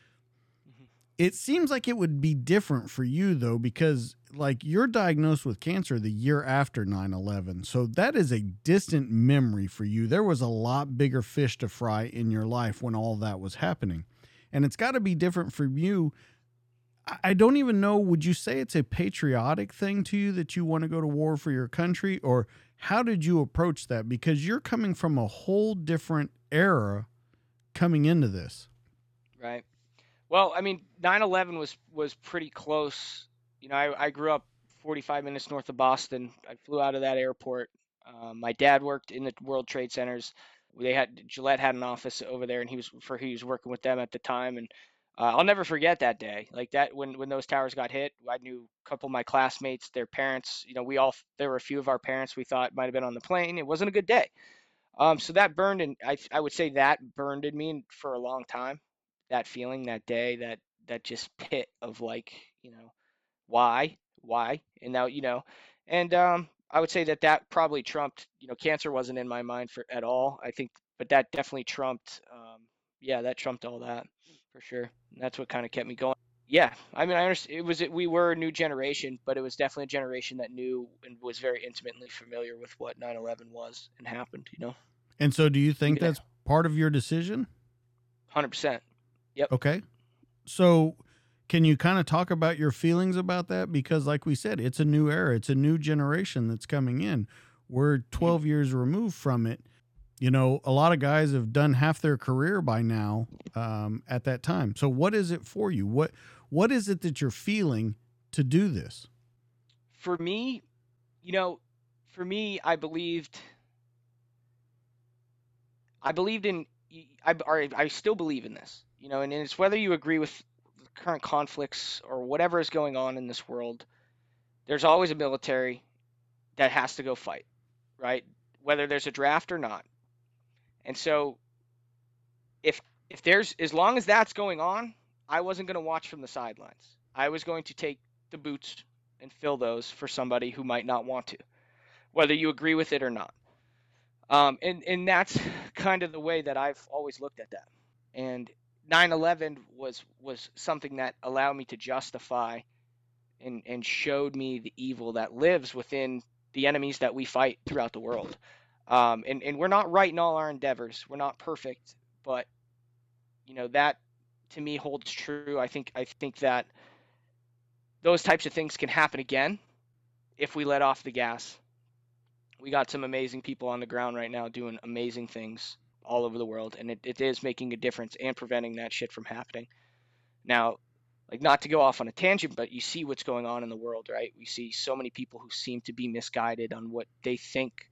[SPEAKER 2] Mhm.
[SPEAKER 1] It seems like it would be different for you, though, because like you're diagnosed with cancer the year after nine eleven. So that is a distant memory for you. There was a lot bigger fish to fry in your life when all that was happening. And it's got to be different for you. I- I don't even know, would you say it's a patriotic thing to you that you want to go to war for your country? Or how did you approach that? Because you're coming from a whole different era coming into this.
[SPEAKER 2] Right. Well, I mean, nine eleven was was pretty close. You know, I, I grew up forty-five minutes north of Boston. I flew out of that airport. Um, my dad worked in the World Trade Centers. They had Gillette had an office over there, and he was for he was working with them at the time. And uh, I'll never forget that day. Like that when when those towers got hit, I knew a couple of my classmates, their parents. You know, we all there were a few of our parents we thought might have been on the plane. It wasn't a good day. Um, so that burned, and I I would say that burned in me for a long time. That feeling that day, that that just pit of like, you know, why, why, and now you know, and um, I would say that that probably trumped. You know, cancer wasn't in my mind for at all. I think, but that definitely trumped. Um, yeah, that trumped all that for sure. And that's what kind of kept me going. Yeah, I mean, I understand. It was we were a new generation, but it was definitely a generation that knew and was very intimately familiar with what nine eleven was and happened. You know.
[SPEAKER 1] And so do you think
[SPEAKER 2] Even
[SPEAKER 1] that's part of your decision?
[SPEAKER 2] one hundred percent. Yep.
[SPEAKER 1] Okay. So can you kind of talk about your feelings about that? Because like we said, it's a new era. It's a new generation that's coming in. We're twelve years removed from it. You know, a lot of guys have done half their career by now um, at that time. So what is it for you? What What is it that you're feeling to do this?
[SPEAKER 2] For me, you know, for me, I believed, I believed in, I, or I still believe in this, you know, and it's whether you agree with the current conflicts or whatever is going on in this world, there's always a military that has to go fight, right? Whether there's a draft or not. And so if, if there's, as long as that's going on, I wasn't going to watch from the sidelines. I was going to take the boots and fill those for somebody who might not want to. whether you agree with it or not. Um, and, and that's kind of the way that I've always looked at that. And nine eleven was was something that allowed me to justify and, and showed me the evil that lives within the enemies that we fight throughout the world. Um, and, and we're not right in all our endeavors. We're not perfect, but you know, that to me holds true. I think I think that those types of things can happen again if we let off the gas. We got some amazing people on the ground right now doing amazing things all over the world, and it, it is making a difference and preventing that shit from happening. Now, like, not to go off on a tangent, but you see what's going on in the world, right? We see so many people who seem to be misguided on what they think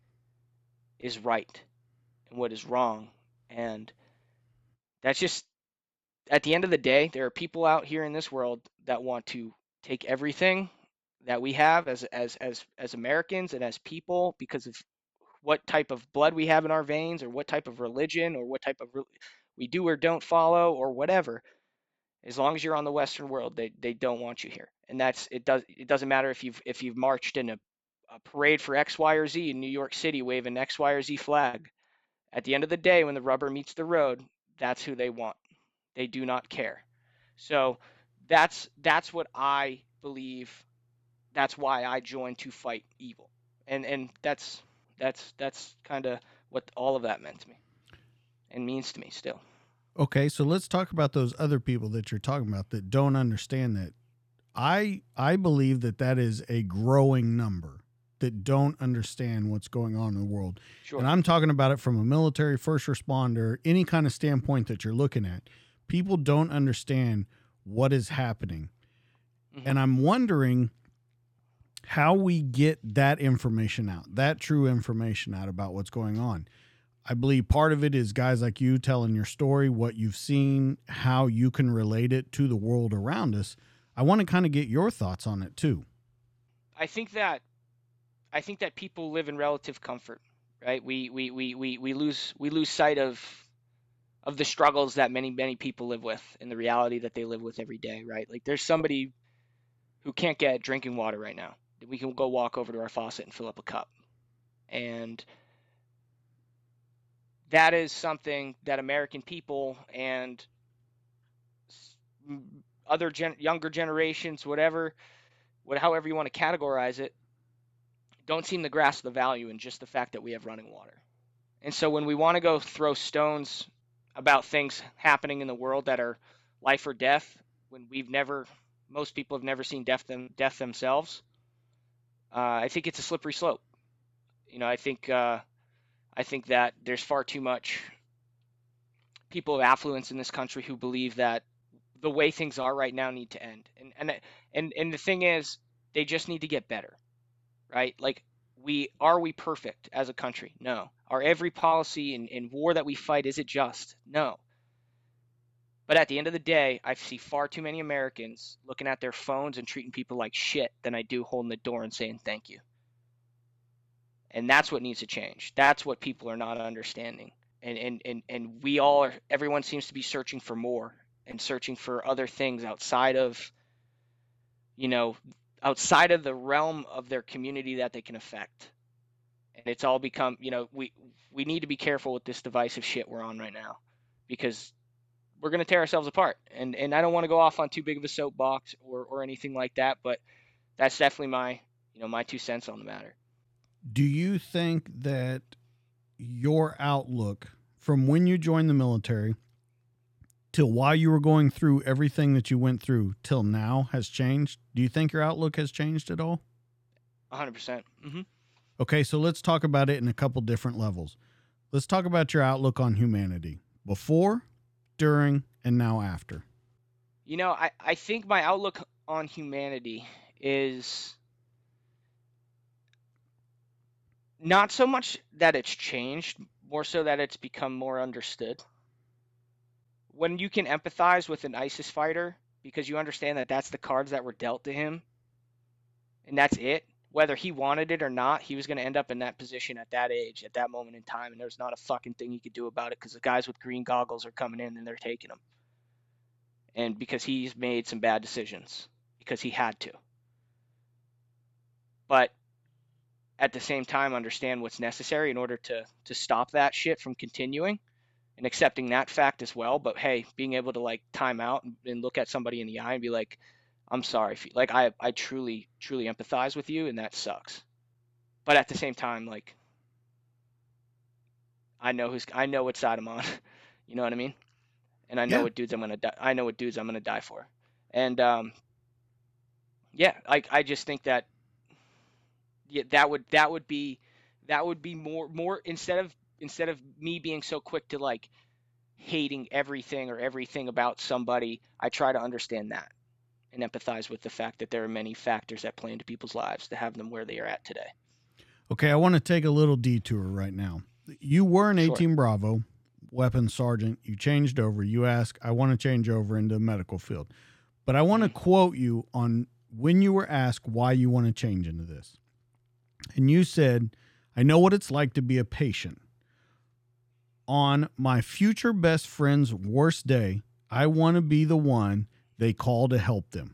[SPEAKER 2] is right and what is wrong. And that's just, at the end of the day, there are people out here in this world that want to take everything that we have as as as as Americans and as people because of what type of blood we have in our veins or what type of religion or what type of re- we do or don't follow or whatever. As long as you're on the Western world, they, they don't want you here. And that's it does it doesn't matter if you've if you've marched in a, a parade for X, Y, or Z in New York City waving X, Y, or Z flag. At the end of the day, when the rubber meets the road, that's who they want. They do not care. So that's that's what I believe. That's why I joined to fight evil. And and that's that's that's kind of what all of that meant to me and means to me still.
[SPEAKER 1] Okay, so let's talk about those other people that you're talking about that don't understand that. I I believe that that is a growing number that don't understand what's going on in the world.
[SPEAKER 2] Sure.
[SPEAKER 1] And I'm talking about it from a military, first responder, any kind of standpoint that you're looking at. People don't understand what is happening. Mm-hmm. And I'm wondering how we get that information out, that true information out about what's going on. I believe part of it is guys like you telling your story, what you've seen, how you can relate it to the world around us. I want to kind of get your thoughts on it too.
[SPEAKER 2] I think that I think that people live in relative comfort, right? We we, we, we, we lose we lose sight of of the struggles that many many people live with and the reality that they live with every day, right? Like there's somebody who can't get drinking water right now. We can go walk over to our faucet and fill up a cup. And that is something that American people and other gen- younger generations, whatever, what, however you want to categorize it, don't seem to grasp the value in just the fact that we have running water. And so when we want to go throw stones about things happening in the world that are life or death, when we've never, most people have never seen death, them, death themselves, uh, I think it's a slippery slope. You know, I think uh, I think that there's far too much people of affluence in this country who believe that the way things are right now need to end. And and and and the thing is, they just need to get better, right? Like, we are we perfect as a country? No. Are every policy and, and war that we fight, is it just? No. But at the end of the day, I see far too many Americans looking at their phones and treating people like shit than I do holding the door and saying thank you. And that's what needs to change. That's what people are not understanding. And and and, and we all are, everyone seems to be searching for more and searching for other things outside of, you know, outside of the realm of their community that they can affect. And it's all become, you know, we we need to be careful with this divisive shit we're on right now, because we're going to tear ourselves apart. And and I don't want to go off on too big of a soapbox or or anything like that, but that's definitely my, you know, my two cents on the matter.
[SPEAKER 1] Do you think that your outlook from when you joined the military till while you were going through everything that you went through till now has changed? Do you think your outlook has changed at all?
[SPEAKER 2] one hundred percent. Mm-hmm.
[SPEAKER 1] Okay, so let's talk about it in a couple different levels. Let's talk about your outlook on humanity before, during, and now after.
[SPEAKER 2] You know, I, I think my outlook on humanity is not so much that it's changed, more so that it's become more understood. When you can empathize with an ISIS fighter because you understand that that's the cards that were dealt to him and that's it, whether he wanted it or not, he was going to end up in that position at that age, at that moment in time, and there's not a fucking thing he could do about it because the guys with green goggles are coming in and they're taking him. And because he's made some bad decisions because he had to. But at the same time understand what's necessary in order to to stop that shit from continuing, and accepting that fact as well. But hey, being able to like time out and, and look at somebody in the eye and be like, I'm sorry, if you, like I I truly truly empathize with you, and that sucks. But at the same time, like I know who's I know what side I'm on. You know what I mean? And I know
[SPEAKER 1] Yeah.
[SPEAKER 2] what dudes I'm gonna die, I know what dudes I'm gonna die for. And um, yeah, I I just think that yeah, that would that would be that would be more more instead of instead of me being so quick to like hating everything or everything about somebody, I try to understand that and empathize with the fact that there are many factors that play into people's lives to have them where they are at today.
[SPEAKER 1] Okay, I want to take a little detour right now. You were an
[SPEAKER 2] Sure.
[SPEAKER 1] eighteen Bravo weapons sergeant. You changed over. You asked, I want to change over into the medical field. But I want to
[SPEAKER 2] Mhm.
[SPEAKER 1] quote you on when you were asked why you want to change into this. And you said, I know what it's like to be a patient. On my future best friend's worst day, I want to be the one they call to help them.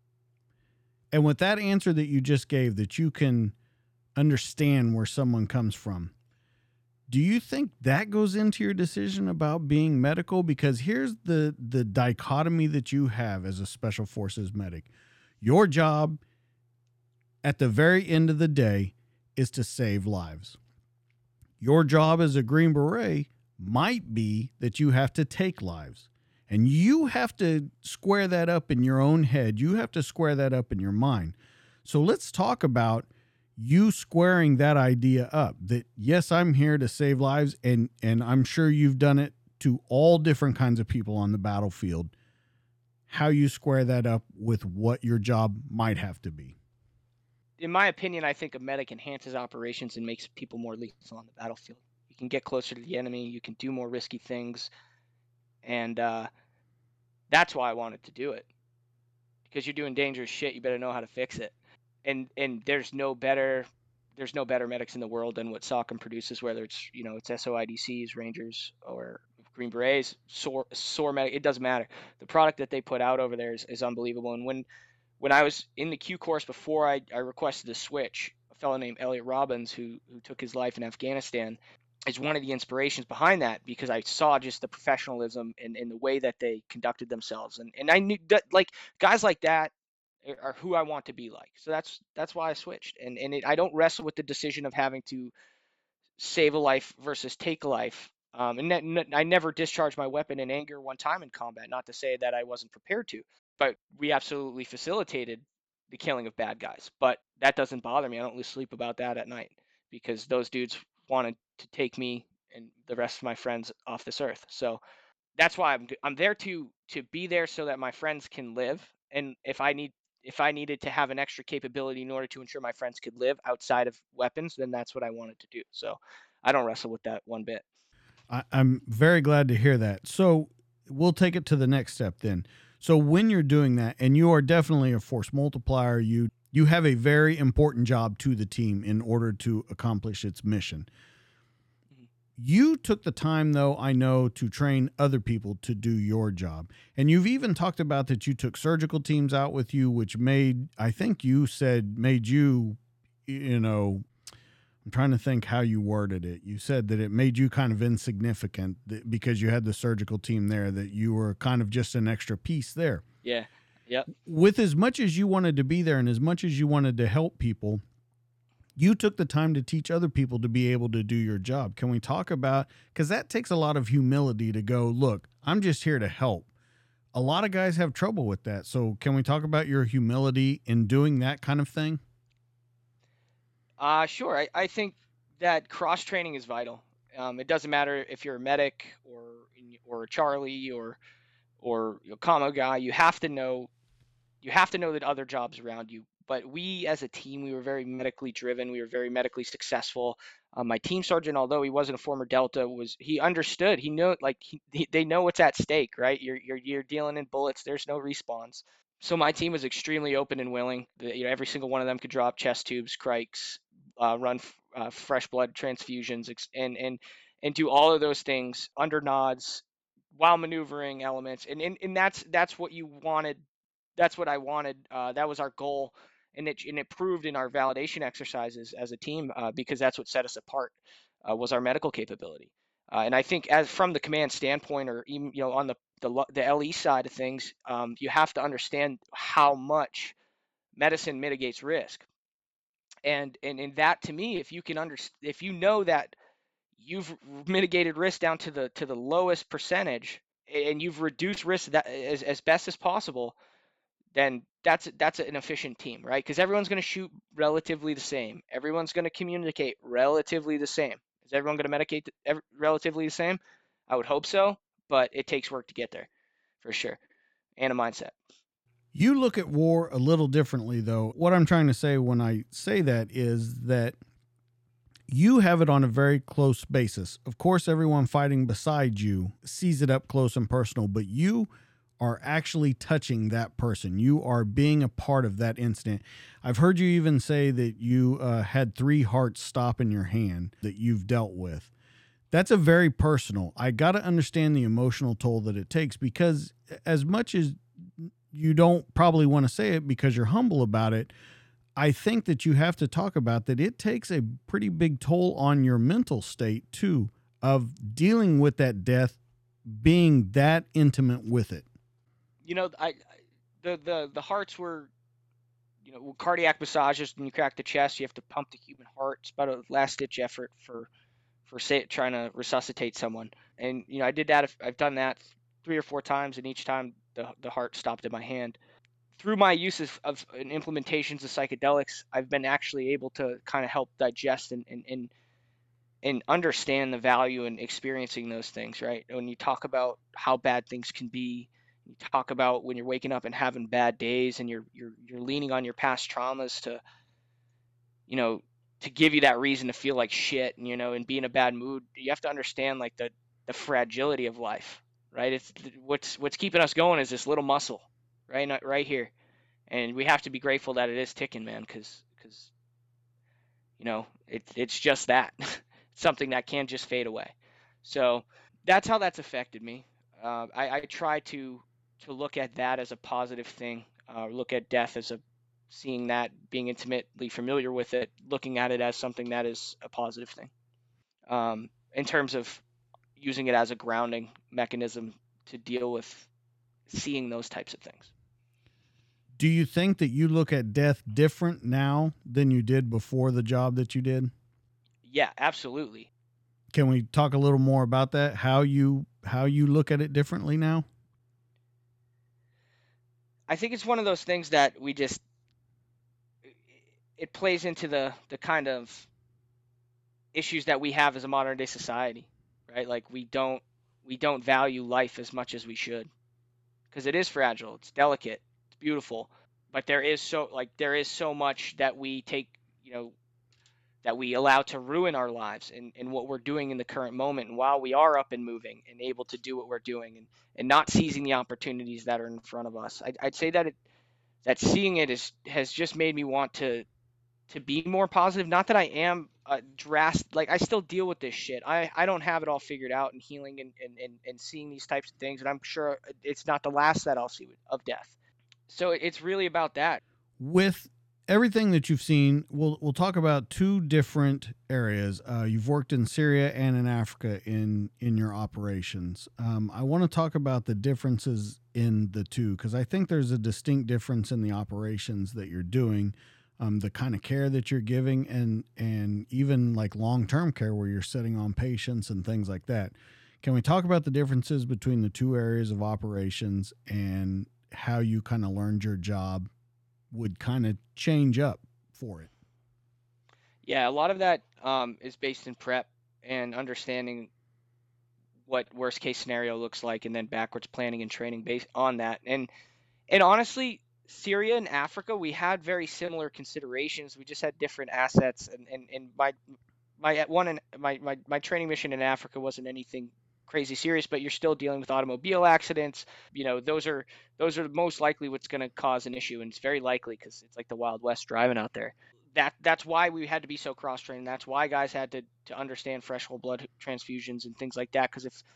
[SPEAKER 1] And with that answer that you just gave, that you can understand where someone comes from, do you think that goes into your decision about being medical? Because here's the the dichotomy that you have as a special forces medic. Your job at the very end of the day is to save lives. Your job as a Green Beret might be that you have to take lives. And you have to square that up in your own head. You have to square that up in your mind. So let's talk about you squaring that idea up, that yes, I'm here to save lives, and and I'm sure you've done it to all different kinds of people on the battlefield. How you square that up with what your job might have to be.
[SPEAKER 2] In my opinion, I think a medic enhances operations and makes people more lethal on the battlefield. You can get closer to the enemy, you can do more risky things, and uh, that's why I wanted to do it. Because you're doing dangerous shit, you better know how to fix it. And and there's no better there's no better medics in the world than what SOCM produces, whether it's you know it's S O I D Cs, Rangers, or Green Berets, SOAR, SOAR medic. It doesn't matter. The product that they put out over there is, is unbelievable. And when when I was in the Q course before I, I requested to switch, a fellow named Elliot Robbins, who who took his life in Afghanistan, is one of the inspirations behind that, because I saw just the professionalism and, and the way that they conducted themselves. And, and I knew that like guys like that are who I want to be like. So that's that's why I switched. And and it, I don't wrestle with the decision of having to save a life versus take a life. Um, and ne- I never discharged my weapon in anger one time in combat. Not to say that I wasn't prepared to, but we absolutely facilitated the killing of bad guys. But that doesn't bother me. I don't lose sleep about that at night, because those dudes wanted to take me and the rest of my friends off this earth. So that's why I'm I'm there to to be there so that my friends can live. And if I need if I needed to have an extra capability in order to ensure my friends could live outside of weapons, then that's what I wanted to do. So I don't wrestle with that one bit.
[SPEAKER 1] I, I'm very glad to hear that. So we'll take it to the next step then. So when you're doing that, and you are definitely a force multiplier, you you have a very important job to the team in order to accomplish its mission.
[SPEAKER 2] Mhm.
[SPEAKER 1] You took the time, though, I know, to train other people to do your job. And you've even talked about that you took surgical teams out with you, which made, I think you said, made you, you know, I'm trying to think how you worded it. You said that it made you kind of insignificant that because you had the surgical team there, that you were kind of just an extra piece there.
[SPEAKER 2] Yeah. Yep.
[SPEAKER 1] With as much as you wanted to be there and as much as you wanted to help people, you took the time to teach other people to be able to do your job. Can we talk about, because that takes a lot of humility to go, look, I'm just here to help. A lot of guys have trouble with that. So can we talk about your humility in doing that kind of thing?
[SPEAKER 2] Uh, sure. I, I think that cross training is vital. Um, it doesn't matter if you're a medic or or a Charlie or or a commo guy. You have to know you have to know that other jobs around you. But we as a team, we were very medically driven. We were very medically successful. Um, my team sergeant, although he wasn't a former Delta, was he understood. He knew like he, he, they know what's at stake, right? You're you're you're dealing in bullets. There's no respawns. So my team was extremely open and willing. The, you know, every single one of them could drop chest tubes, crikes, uh, run uh, fresh blood transfusions, and and and do all of those things under nods while maneuvering elements. And and, and that's that's what you wanted. That's what I wanted. Uh, that was our goal. and it and it proved in our validation exercises as a team, uh, because that's what set us apart, uh, was our medical capability. Uh, and I think, as from the command standpoint, or even, you know, on the the, the L E side of things, um, you have to understand how much medicine mitigates risk. And and in that, to me, if you can under if you know that you've mitigated risk down to the to the lowest percentage, and you've reduced risk that as, as best as possible, then that's that's an efficient team, right? Because everyone's going to shoot relatively the same. Everyone's going to communicate relatively the same. Is everyone going to medicate every, relatively the same? I would hope so, but it takes work to get there, for sure, and a mindset.
[SPEAKER 1] You look at war a little differently, though. What I'm trying to say when I say that is that you have it on a very close basis. Of course, everyone fighting beside you sees it up close and personal, but you are actually touching that person. You are being a part of that incident. I've heard you even say that you uh, had three hearts stop in your hand that you've dealt with. That's a very personal. I got to understand the emotional toll that it takes, because as much as you don't probably want to say it because you're humble about it, I think that you have to talk about that it takes a pretty big toll on your mental state too, of dealing with that death, being that intimate with it.
[SPEAKER 2] You know, I the the the hearts were, you know, cardiac massages. When you crack the chest, you have to pump the human heart. It's about a last ditch effort for for say, trying to resuscitate someone. And you know, I did that. I've done that three or four times, and each time the the heart stopped in my hand. Through my use of, of implementations of psychedelics, I've been actually able to kind of help digest and and, and and understand the value in experiencing those things, right? When you talk about how bad things can be, you talk about when you're waking up and having bad days, and you're you're you're leaning on your past traumas to, you know, to give you that reason to feel like shit, and you know, and be in a bad mood. You have to understand, like, the the fragility of life, right? It's what's what's keeping us going is this little muscle, right, not right here, and we have to be grateful that it is ticking, man, because because you know, it's it's just that. It's something that can just fade away. So that's how that's affected me. Uh, I, I try to to look at that as a positive thing. Uh, look at death as a seeing that, being intimately familiar with it, looking at it as something that is a positive thing. Um, in terms of using it as a grounding mechanism to deal with seeing those types of things.
[SPEAKER 1] Do you think that you look at death different now than you did before the job that you did?
[SPEAKER 2] Yeah, absolutely.
[SPEAKER 1] Can we talk a little more about that? How you how you look at it differently now?
[SPEAKER 2] I think it's one of those things that we just it plays into the the kind of issues that we have as a modern day society, right? Like, we don't we don't value life as much as we should, because it is fragile, it's delicate, it's beautiful, but there is so like there is so much that we take, you know, that we allow to ruin our lives and, and what we're doing in the current moment. And while we are up and moving and able to do what we're doing, and, and not seizing the opportunities that are in front of us, I'd, I'd say that it that seeing it is has just made me want to to be more positive. Not that I am uh, drastic, like, I still deal with this shit. I, I don't have it all figured out, and healing and, and, and, and seeing these types of things. And I'm sure it's not the last that I'll see of death. So it's really about that.
[SPEAKER 1] With everything that you've seen, we'll we'll talk about two different areas. Uh, you've worked in Syria and in Africa in in your operations. Um, I want to talk about the differences in the two, because I think there's a distinct difference in the operations that you're doing, um, the kind of care that you're giving, and and even like long-term care where you're sitting on patients and things like that. Can we talk about the differences between the two areas of operations and how you kind of learned your job would kind of change up for it?
[SPEAKER 2] Yeah, a lot of that um, is based in prep and understanding what worst case scenario looks like, and then backwards planning and training based on that. And and honestly, Syria and Africa, we had very similar considerations. We just had different assets, and and, and my my one in, my, my my training mission in Africa wasn't anything crazy serious, but you're still dealing with automobile accidents. You know, those are those are most likely what's going to cause an issue, and it's very likely because it's like the Wild West driving out there. That that's why we had to be so cross trained. That's why guys had to to understand fresh whole blood transfusions and things like that. Because if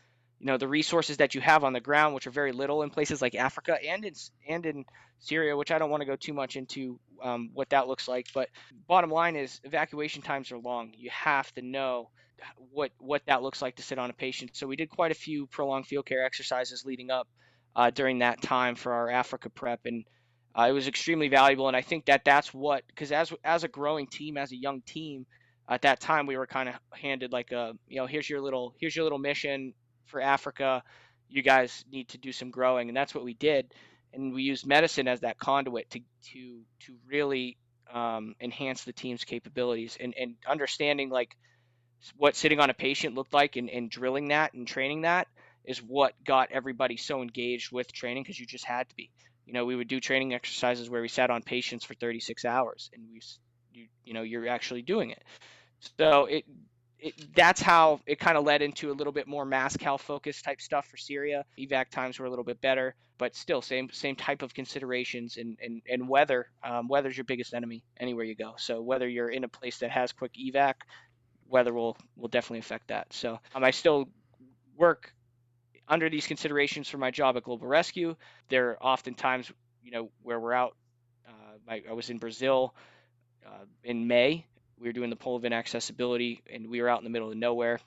[SPEAKER 2] you know, the resources that you have on the ground, which are very little in places like Africa and in and in Syria, which I don't want to go too much into um, what that looks like. But bottom line is evacuation times are long. You have to know what what that looks like to sit on a patient. So we did quite a few prolonged field care exercises leading up uh, during that time for our Africa prep, and uh, it was extremely valuable. And I think that that's what, because as as a growing team, as a young team, at that time we were kind of handed like a, you know, here's your little here's your little mission for Africa. You guys need to do some growing, and that's what we did. And we used medicine as that conduit to to to really um, enhance the team's capabilities and and understanding like what sitting on a patient looked like, and, and drilling that and training that is what got everybody so engaged with training, because you just had to be. You know, we would do training exercises where we sat on patients for thirty-six hours, and we, you, you know, you're actually doing it. So it, it that's how it kind of led into a little bit more MassCal focused type stuff for Syria. Evac times were a little bit better, but still same same type of considerations. And and, and weather, um, weather's your biggest enemy anywhere you go. So whether you're in a place that has quick evac, weather will will definitely affect that. So um, I still work under these considerations for my job at Global Rescue. There are often times, you know, where we're out. Uh, I, I was in Brazil uh, in May. We were doing the Polar accessibility, and we were out in the middle of nowhere.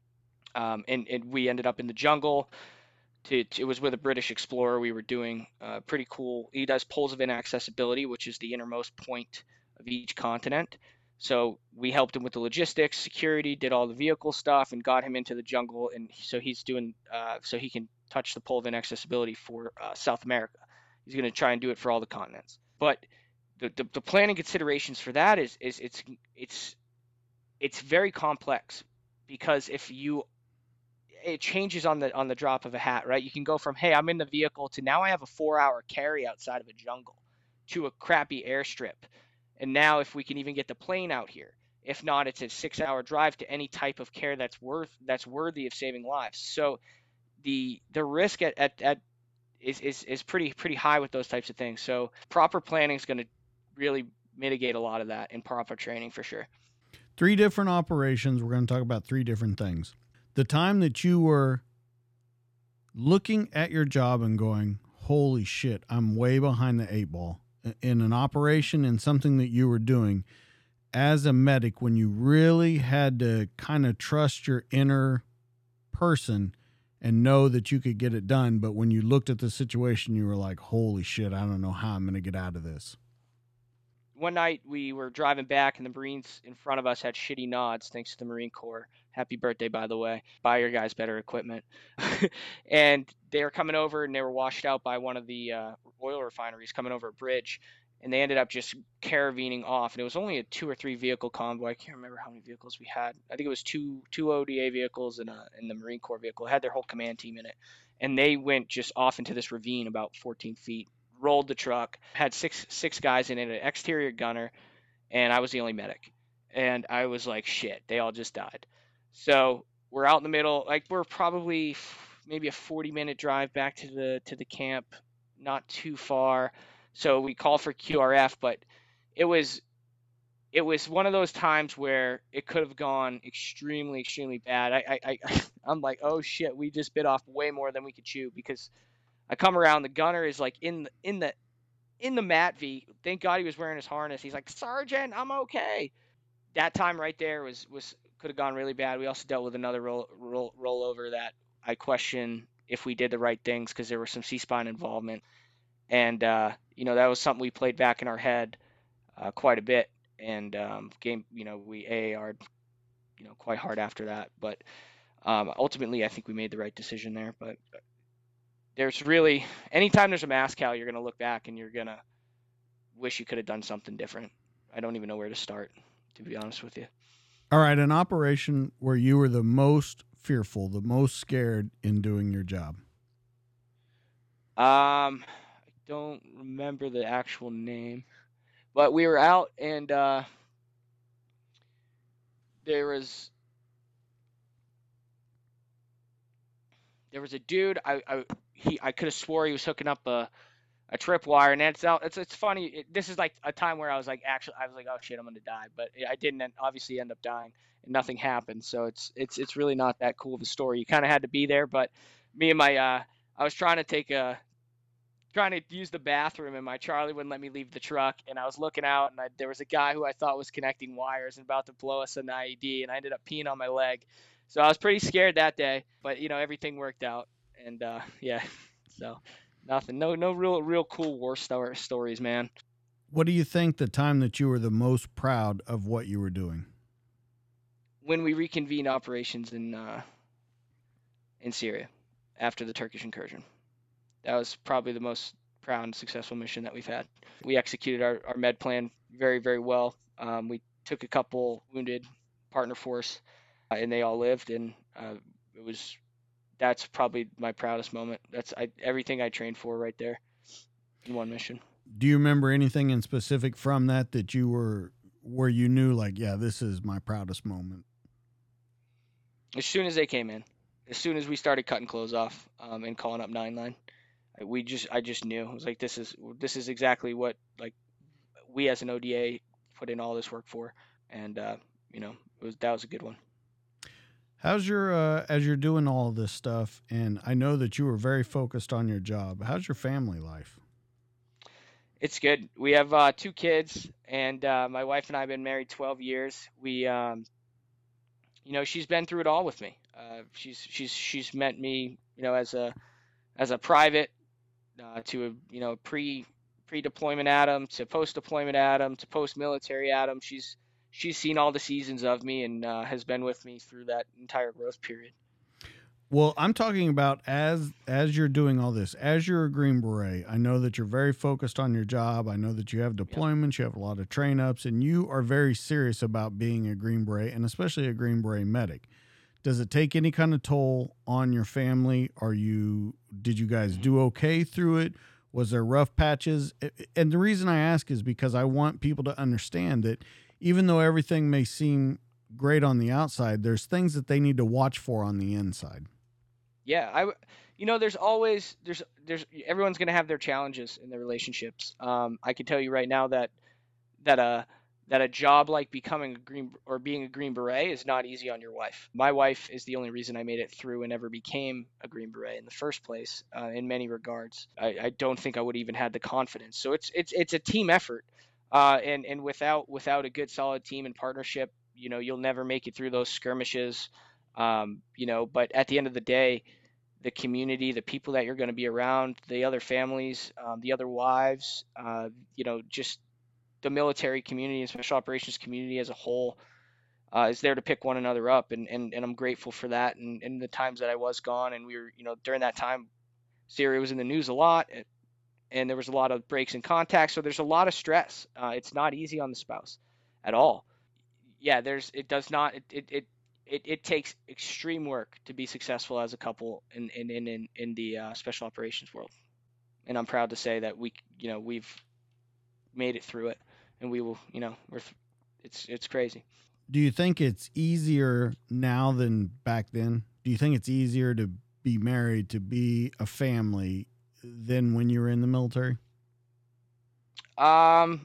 [SPEAKER 2] Um, and, and we ended up in the jungle. To, to, it was with a British explorer. We were doing uh, pretty cool. He does poles of inaccessibility, which is the innermost point of each continent. So we helped him with the logistics, security, did all the vehicle stuff, and got him into the jungle. And so he's doing, uh, so he can touch the pole of inaccessibility for uh, South America. He's going to try and do it for all the continents. But the, the, the planning considerations for that is, is it's it's it's very complex, because if you it changes on the on the drop of a hat, right? You can go from, hey, I'm in the vehicle, to now I have a four hour carry outside of a jungle, to a crappy airstrip. And now if we can even get the plane out here, if not, it's a six hour drive to any type of care that's worth that's worthy of saving lives. So the the risk at, at, at is, is is pretty pretty high with those types of things. So proper planning is going to really mitigate a lot of that, in proper training for sure.
[SPEAKER 1] Three different operations. We're going to talk about three different things. The time that you were looking at your job and going, holy shit, I'm way behind the eight ball in an operation and something that you were doing as a medic, when you really had to kind of trust your inner person and know that you could get it done. But when you looked at the situation, you were like, holy shit, I don't know how I'm going to get out of this.
[SPEAKER 2] One night we were driving back, and the Marines in front of us had shitty nods, thanks to the Marine Corps. Happy birthday, by the way. Buy your guys better equipment. And they were coming over, and they were washed out by one of the uh, oil refineries coming over a bridge. And they ended up just caravanning off. And it was only a two or three vehicle convoy. I can't remember how many vehicles we had. I think it was two two O D A vehicles and, a, and the Marine Corps vehicle. It had their whole command team in it. And they went just off into this ravine about fourteen feet. Rolled the truck, had six six guys in it, an exterior gunner, and I was the only medic. And I was like, shit, they all just died. So we're out in the middle, like we're probably maybe a forty minute drive back to the to the camp, not too far. So we called for Q R F, but it was it was one of those times where it could have gone extremely, extremely bad. I, I, I I'm like, oh shit, we just bit off way more than we could chew, because I come around, the gunner is like in the in the in the mat V. Thank God he was wearing his harness. He's like, Sergeant, I'm okay. That time right there was was could have gone really bad. We also dealt with another roll, roll rollover that I question if we did the right things, because there was some C-spine involvement, and uh, you know, that was something we played back in our head uh, quite a bit, and um, game you know we A A R'd you know quite hard after that, but um, ultimately I think we made the right decision there. But there's really, anytime there's a MassCal, you're going to look back and you're going to wish you could have done something different. I don't even know where to start, to be honest with you.
[SPEAKER 1] All right. An operation where you were the most fearful, the most scared in doing your job.
[SPEAKER 2] Um, I don't remember the actual name, but we were out, and uh, there was, there was a dude, I, I, he, I could have swore he was hooking up a, a tripwire, and it's out. It's it's funny. It, this is like a time where I was like, actually, I was like, oh shit, I'm gonna die, but I didn't obviously end up dying, and nothing happened. So it's it's it's really not that cool of a story. You kind of had to be there, but me and my uh, I was trying to take a trying to use the bathroom, and my Charlie wouldn't let me leave the truck, and I was looking out, and I, there was a guy who I thought was connecting wires and about to blow us an I E D, and I ended up peeing on my leg. So I was pretty scared that day, but you know everything worked out, and uh, yeah, so nothing, no no real real cool war star stories, man.
[SPEAKER 1] What do you think the time that you were the most proud of what you were doing?
[SPEAKER 2] When we reconvened operations in uh, in Syria after the Turkish incursion. That was probably the most proud and successful mission that we've had. We executed our, our med plan very, very well. Um, we took a couple wounded partner force, uh, and they all lived. And uh, it was that's probably my proudest moment. That's I, everything I trained for right there in one mission.
[SPEAKER 1] Do you remember anything in specific from that that you were where you knew like, yeah, this is my proudest moment?
[SPEAKER 2] As soon as they came in, as soon as we started cutting clothes off um, and calling up nine line. We just, I just knew. I was like, this is, this is exactly what like we as an O D A put in all this work for, and uh, you know, it was that was a good one.
[SPEAKER 1] How's your uh, as you're doing all this stuff, and I know that you were very focused on your job. How's your family life?
[SPEAKER 2] It's good. We have uh, two kids, and uh, my wife and I have been married twelve years. We, um, you know, she's been through it all with me. Uh, she's she's she's met me, you know, as a as a private. Uh, to a you know pre pre deployment Adam, to post deployment Adam, to post military Adam. She's she's seen all the seasons of me and uh, has been with me through that entire growth period.
[SPEAKER 1] Well, I'm talking about as as you're doing all this, as you're a Green Beret. I know that you're very focused on your job. I know that you have deployments, you have a lot of train ups, and you are very serious about being a Green Beret, and especially a Green Beret medic. Does it take any kind of toll on your family? Are you, did you guys do okay through it? Was there rough patches? And the reason I ask is because I want people to understand that even though everything may seem great on the outside, there's things that they need to watch for on the inside.
[SPEAKER 2] Yeah. I, you know, there's always, there's, there's, everyone's going to have their challenges in their relationships. Um, I can tell you right now that, that, uh, that a job like becoming a green or being a Green Beret is not easy on your wife. My wife is the only reason I made it through and ever became a Green Beret in the first place. Uh, in many regards, I, I don't think I would even had the confidence. So it's it's it's a team effort, uh, and and without without a good solid team and partnership, you know, you'll never make it through those skirmishes. Um, you know, but at the end of the day, the community, the people that you're going to be around, the other families, um, the other wives, uh, you know, just the military community and special operations community as a whole uh, is there to pick one another up. And, and, and I'm grateful for that. And, and the times that I was gone and we were, you know, during that time, Syria was in the news a lot and, and there was a lot of breaks in contact. So there's a lot of stress. Uh, it's not easy on the spouse at all. Yeah, there's, it does not, it, it, it, it, it takes extreme work to be successful as a couple in, in, in, in, in the uh, special operations world. And I'm proud to say that we, you know, we've made it through it. And we will, you know, we're, it's it's crazy.
[SPEAKER 1] Do you think it's easier now than back then? Do you think it's easier to be married, to be a family, than when you were in the military?
[SPEAKER 2] Um,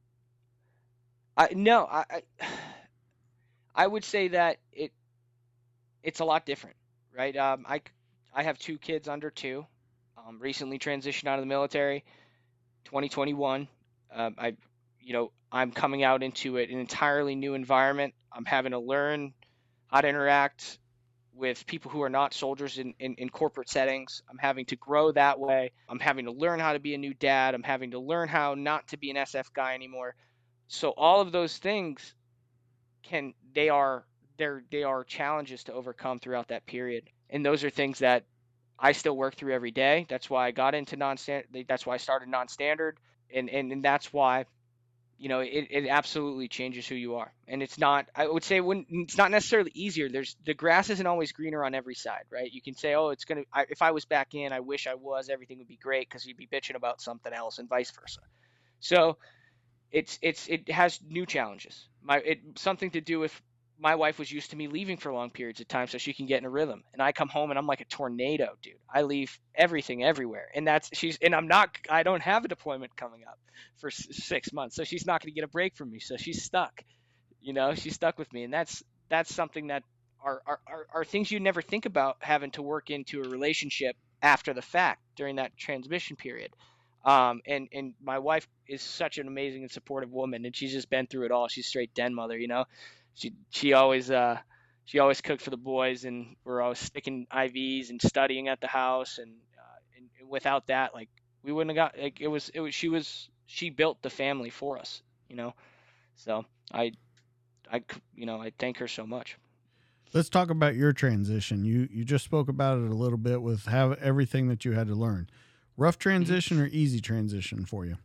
[SPEAKER 2] I no, I I, I would say that it it's a lot different, right? Um, I I have two kids under two. Um, recently transitioned out of the military, twenty twenty-one. Um, I you know, I'm coming out into it, an entirely new environment. I'm having to learn how to interact with people who are not soldiers in, in, in corporate settings. I'm having to grow that way. I'm having to learn how to be a new dad. I'm having to learn how not to be an S F guy anymore. So all of those things can, they are, they're, they are challenges to overcome throughout that period. And those are things that I still work through every day. That's why I got into non-standard. That's why I started non-standard. And, and, and that's why, you know, it, it absolutely changes who you are. And it's not, I would say when it's not necessarily easier. There's the grass isn't always greener on every side, right? You can say, oh, it's going to, if I was back in, I wish I was, everything would be great because you'd be bitching about something else and vice versa. So it's, it's, it has new challenges. My, it, something to do with my wife was used to me leaving for long periods of time so she can get in a rhythm. And I come home and I'm like a tornado, dude. I leave everything everywhere. And that's she's and I'm not I don't have a deployment coming up for six months. So she's not going to get a break from me. So she's stuck. You know, she's stuck with me. And that's that's something that are are, are, are things you never think about having to work into a relationship after the fact during that transmission period. Um, and, and my wife is such an amazing and supportive woman, and she's just been through it all. She's straight den mother, you know. She she always uh she always cooked for the boys, and we're always sticking I Vs and studying at the house, and, uh, and, and without that, like we wouldn't have got like it was it was she was she built the family for us, you know. So I I you know I thank her so much.
[SPEAKER 1] Let's talk about your transition. You you just spoke about it a little bit with have everything that you had to learn. Rough transition mm-hmm. or easy transition for you?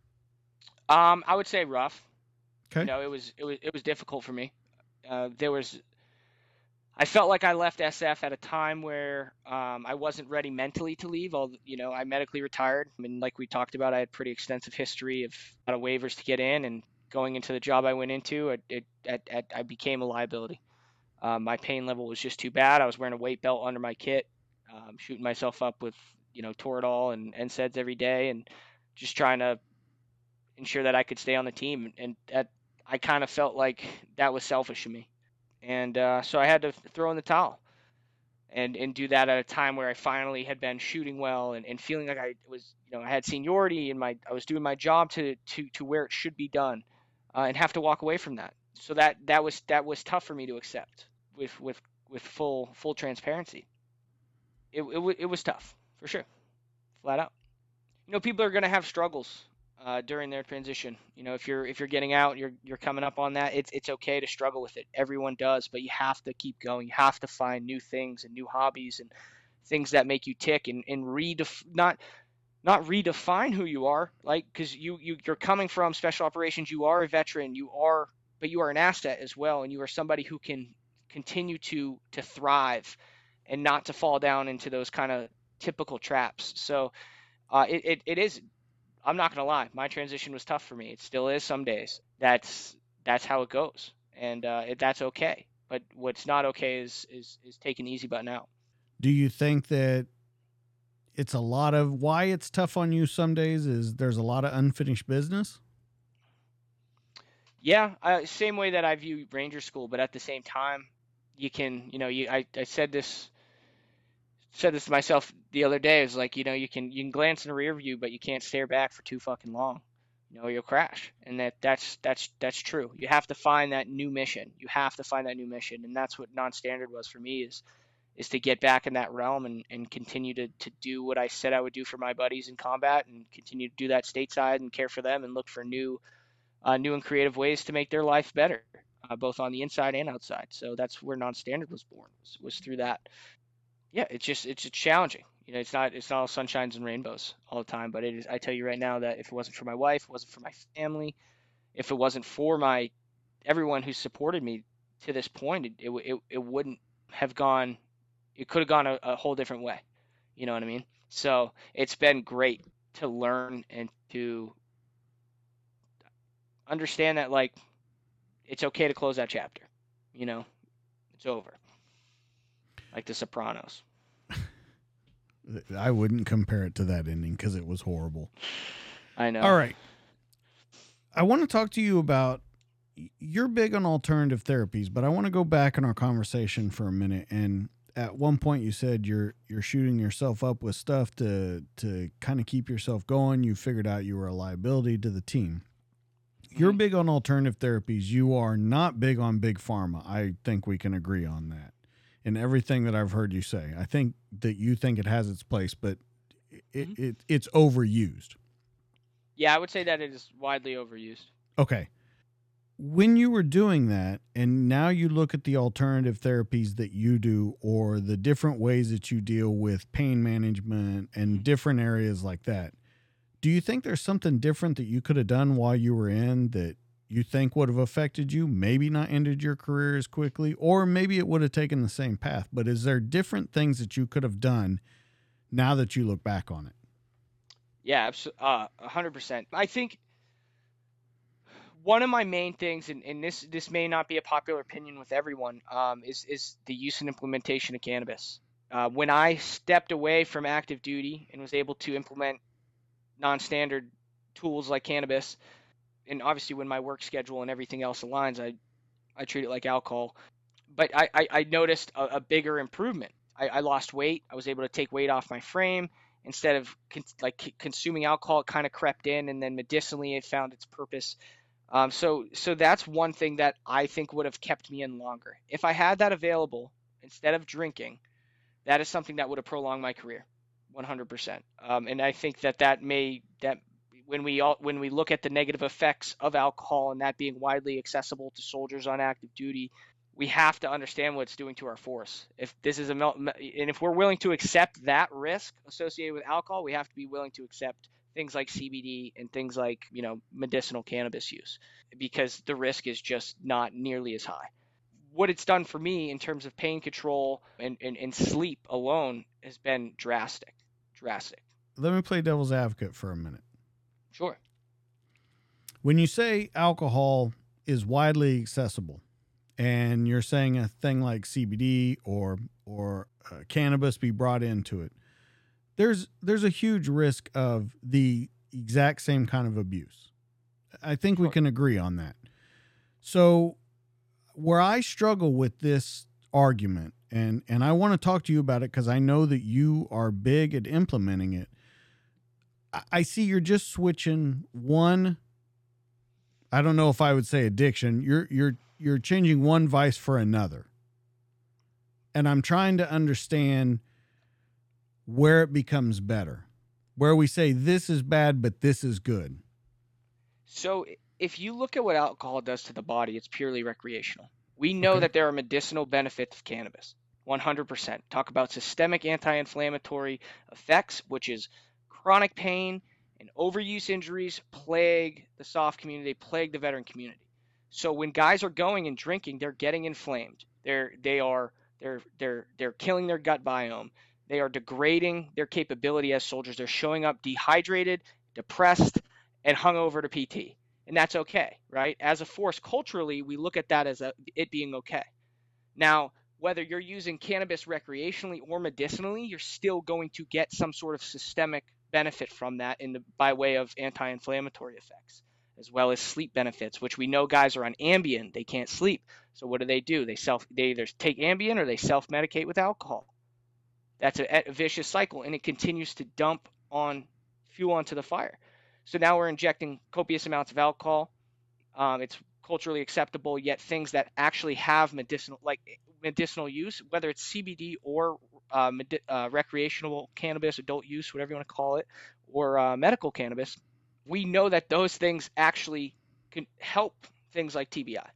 [SPEAKER 2] Um, I would say rough.
[SPEAKER 1] Okay.
[SPEAKER 2] You know, it was it was it was difficult for me. Uh, there was, I felt like I left S F at a time where um, I wasn't ready mentally to leave. All you know, I medically retired. I mean, like we talked about, I had pretty extensive history of a lot of waivers to get in, and going into the job I went into, it, it, it, it I became a liability. Um, my pain level was just too bad. I was wearing a weight belt under my kit, um, shooting myself up with you know Toradol and N SAIDs every day, and just trying to ensure that I could stay on the team. And at I kind of felt like that was selfish of me. And uh, so I had to throw in the towel and, and do that at a time where I finally had been shooting well and, and feeling like I was, you know, I had seniority and my, I was doing my job to, to, to where it should be done uh, and have to walk away from that. So that, that was, that was tough for me to accept with, with, with full, full transparency. It, it, it was tough for sure. Flat out. You know, people are going to have struggles Uh, during their transition. You know, if you're if you're getting out, you're you're coming up on that. It's it's okay to struggle with it. Everyone does, but you have to keep going. You have to find new things and new hobbies and things that make you tick and and redef not not redefine who you are. Like because you you you're coming from special operations. You are a veteran. You are, but you are an asset as well, and you are somebody who can continue to to thrive and not to fall down into those kind of typical traps. So uh, it, it it is. I'm not gonna lie, my transition was tough for me. It still is some days. That's that's how it goes, and uh, it, that's okay. But what's not okay is is is taking the easy button out.
[SPEAKER 1] Do you think that it's a lot of why it's tough on you some days is there's a lot of unfinished business?
[SPEAKER 2] Yeah, uh, same way that I view Ranger School, but at the same time, you can you know you I, I said this. said this to myself the other day. Is like, you know, you can you can glance in the rear view, but you can't stare back for too fucking long. You know, you'll crash. And that that's that's that's true. You have to find that new mission. You have to find that new mission, and that's what non-standard was for me. Is is to get back in that realm and, and continue to, to do what I said I would do for my buddies in combat, and continue to do that stateside and care for them and look for new uh, new and creative ways to make their life better, uh, both on the inside and outside. So that's where non-standard was born. Was, was through that. Yeah, it's just it's just challenging. You know, it's not it's not all sunshines and rainbows all the time. But it is. I tell you right now that if it wasn't for my wife, it wasn't for my family, if it wasn't for my everyone who supported me to this point, it it it, it wouldn't have gone. It could have gone a, a whole different way. You know what I mean? So it's been great to learn and to understand that, like, it's okay to close that chapter. You know, it's over. Like The Sopranos.
[SPEAKER 1] I wouldn't compare it to that ending because it was horrible.
[SPEAKER 2] I know.
[SPEAKER 1] All right. I want to talk to you about, you're big on alternative therapies, but I want to go back in our conversation for a minute. And at one point you said you're you're shooting yourself up with stuff to to kind of keep yourself going. You figured out you were a liability to the team. You're big on alternative therapies. You are not big on big pharma. I think we can agree on that. In everything that I've heard you say, I think that you think it has its place, but it, mm-hmm. it it's overused.
[SPEAKER 2] Yeah, I would say that it is widely overused.
[SPEAKER 1] Okay. When you were doing that, and now you look at the alternative therapies that you do, or the different ways that you deal with pain management and mm-hmm. different areas like that, do you think there's something different that you could have done while you were in that you think would have affected you, maybe not ended your career as quickly, or maybe it would have taken the same path? But is there different things that you could have done now that you look back on it?
[SPEAKER 2] Yeah, absolutely. Uh, one hundred percent. I think one of my main things, and, and this this may not be a popular opinion with everyone, um, is is the use and implementation of cannabis. Uh, when I stepped away from active duty and was able to implement non-standard tools like cannabis, and obviously when my work schedule and everything else aligns, I I treat it like alcohol. But I I, I noticed a, a bigger improvement. I, I lost weight. I was able to take weight off my frame. Instead of con- like consuming alcohol, it kind of crept in, and then medicinally it found its purpose. Um, so so that's one thing that I think would have kept me in longer. If I had that available instead of drinking, that is something that would have prolonged my career, one hundred percent. Um, and I think that that may that when we all when we look at the negative effects of alcohol and that being widely accessible to soldiers on active duty, we have to understand what it's doing to our force. If this is a and if we're willing to accept that risk associated with alcohol, we have to be willing to accept things like C B D and things like, you know, medicinal cannabis use, because the risk is just not nearly as high. What it's done for me in terms of pain control and, and, and sleep alone has been drastic, drastic.
[SPEAKER 1] Let me play devil's advocate for a minute.
[SPEAKER 2] Sure.
[SPEAKER 1] When you say alcohol is widely accessible, and you're saying a thing like C B D or or uh, cannabis be brought into it, there's there's a huge risk of the exact same kind of abuse. I think sure. we can agree on that. So where I struggle with this argument, and and I want to talk to you about it because I know that you are big at implementing it. I, I see you're just switching one. I don't know if I would say addiction. You're you're you're changing one vice for another. And I'm trying to understand where it becomes better, where we say this is bad, but this is good.
[SPEAKER 2] So if you look at what alcohol does to the body, it's purely recreational. We know okay. that there are medicinal benefits of cannabis, one hundred percent. Talk about systemic anti-inflammatory effects, which is chronic pain and overuse injuries plague the soft community, they plague the veteran community. So when guys are going and drinking, they're getting inflamed. They're they are they're they're they're killing their gut biome. They are degrading their capability as soldiers. They're showing up dehydrated, depressed, and hungover to P T. And that's okay, right? As a force, culturally, we look at that as a, it being okay. Now, whether you're using cannabis recreationally or medicinally, you're still going to get some sort of systemic benefit from that in the by way of anti-inflammatory effects, as well as sleep benefits, which we know guys are on Ambien, they can't sleep. So what do they do? They self they either take Ambien or they self-medicate with alcohol. That's a, a vicious cycle, and it continues to dump on fuel onto the fire. So now we're injecting copious amounts of alcohol. Um, it's culturally acceptable, yet things that actually have medicinal, like medicinal use, whether it's C B D or uh, med- uh, recreational cannabis, adult use, whatever you want to call it, or uh, medical cannabis, we know that those things actually can help things like T B I.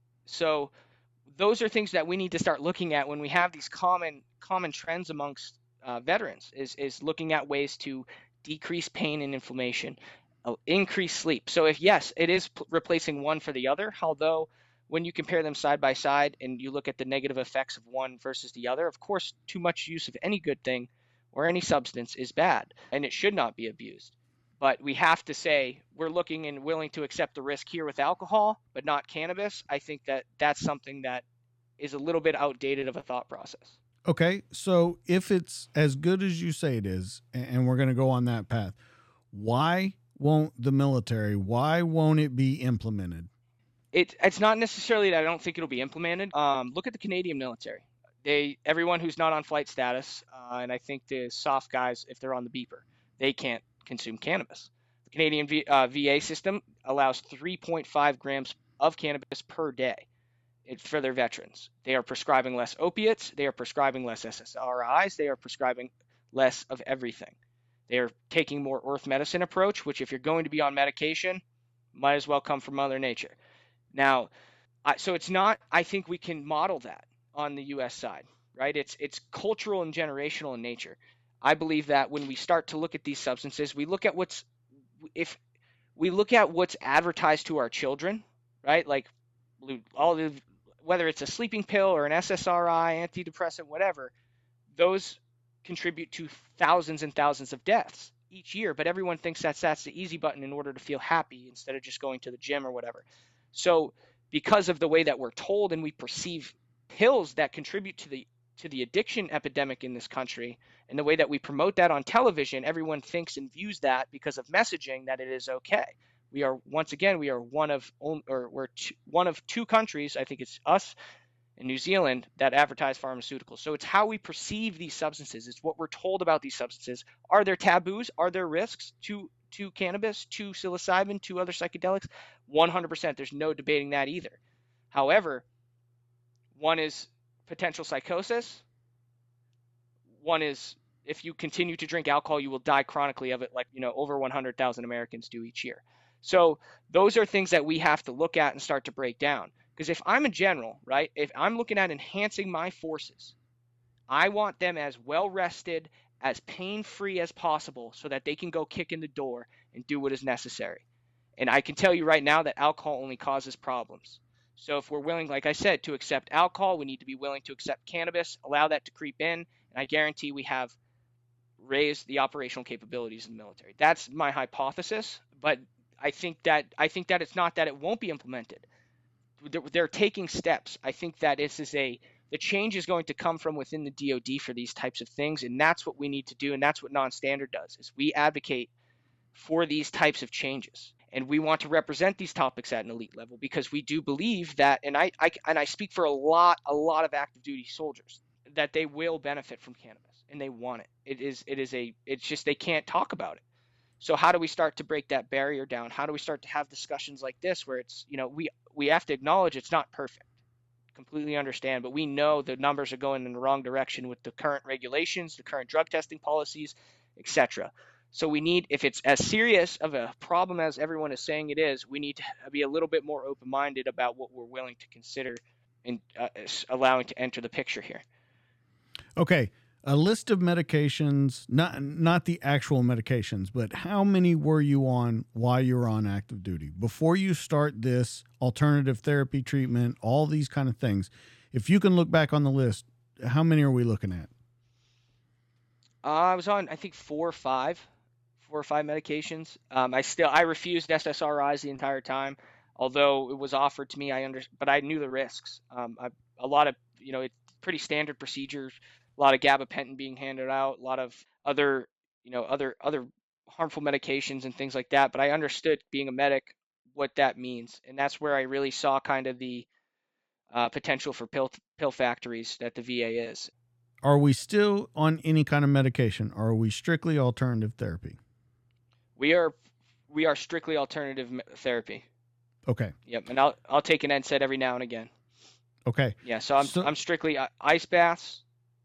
[SPEAKER 2] So those are things that we need to start looking at when we have these common common trends amongst uh, veterans, is is looking at ways to decrease pain and inflammation, uh, increase sleep. So if yes, it is p- replacing one for the other, although when you compare them side by side and you look at the negative effects of one versus the other, of course, too much use of any good thing or any substance is bad, and it should not be abused. But we have to say we're looking and willing to accept the risk here with alcohol, but not cannabis. I think that that's something that is a little bit outdated of a thought process.
[SPEAKER 1] Okay, so if it's as good as you say it is, and we're going to go on that path, why won't the military, why won't it be implemented?
[SPEAKER 2] It, it's not necessarily that I don't think it'll be implemented. Um, look at the Canadian military. They, everyone who's not on flight status, uh, and I think the soft guys, if they're on the beeper, they can't consume cannabis. The Canadian v, uh, V A system allows three point five grams of cannabis per day for their veterans. They are prescribing less opiates. They are prescribing less S S R Is. They are prescribing less of everything. They are taking more earth medicine approach, which if you're going to be on medication, might as well come from Mother Nature. Now, I, so it's not, I think we can model that on the U S side, right? It's it's cultural and generational in nature. I believe that when we start to look at these substances, we look at what's, if we look at what's advertised to our children, right? Like all the, whether it's a sleeping pill or an S S R I, antidepressant, whatever, those contribute to thousands and thousands of deaths each year, but everyone thinks that's that's the easy button in order to feel happy instead of just going to the gym or whatever. So because of the way that we're told and we perceive pills that contribute to the to the addiction epidemic in this country, and the way that we promote that on television, everyone thinks and views that because of messaging that it is okay. We are, once again, we are one of or we're two, one of two countries, I think it's us and New Zealand, that advertise pharmaceuticals. So it's how we perceive these substances. It's what we're told about these substances. Are there taboos? Are there risks to to cannabis, to psilocybin, to other psychedelics? one hundred percent. There's no debating that either. However, one is potential psychosis. One is, if you continue to drink alcohol, you will die chronically of it, like, you know, over one hundred thousand Americans do each year. So those are things that we have to look at and start to break down. Because if I'm a general, right, if I'm looking at enhancing my forces, I want them as well rested, as pain-free as possible, so that they can go kick in the door and do what is necessary. And I can tell you right now that alcohol only causes problems. So if we're willing, like I said, to accept alcohol, we need to be willing to accept cannabis, allow that to creep in, and I guarantee we have raised the operational capabilities in the military. That's my hypothesis, but I think that I think that it's not that it won't be implemented. They're, they're taking steps. I think that this is a the change is going to come from within the D O D for these types of things, and that's what we need to do, and that's what Non-Standard does. Is we advocate for these types of changes. And we want to represent these topics at an elite level because we do believe that, and I, I and I speak for a lot, a lot of active duty soldiers, that they will benefit from cannabis and they want it. It is, it is a, it's just they can't talk about it. So how do we start to break that barrier down? How do we start to have discussions like this where it's, you know, we we have to acknowledge it's not perfect, completely understand, but we know the numbers are going in the wrong direction with the current regulations, the current drug testing policies, et cetera. So we need, if it's as serious of a problem as everyone is saying it is, we need to be a little bit more open-minded about what we're willing to consider in uh, allowing to enter the picture here.
[SPEAKER 1] Okay, a list of medications, not not the actual medications, but how many were you on while you were on active duty? Before you start this alternative therapy treatment, all these kind of things, if you can look back on the list, how many are we looking at?
[SPEAKER 2] Uh, I was on, I think, four or five. four or five medications. Um, I still, I refused S S R Is the entire time, although it was offered to me. I under, but I knew the risks. Um, I, a lot of, you know, it's pretty standard procedures. A lot of gabapentin being handed out. A lot of other, you know, other other harmful medications and things like that. But I understood, being a medic, what that means, and that's where I really saw kind of the uh, potential for pill pill factories that the V A is.
[SPEAKER 1] Are we still on any kind of medication? Or are we strictly alternative therapy?
[SPEAKER 2] We are we are strictly alternative therapy.
[SPEAKER 1] Okay.
[SPEAKER 2] Yep, and I'll I'll take an N SAID every now and again.
[SPEAKER 1] Okay.
[SPEAKER 2] Yeah, so I'm so, I'm strictly ice baths,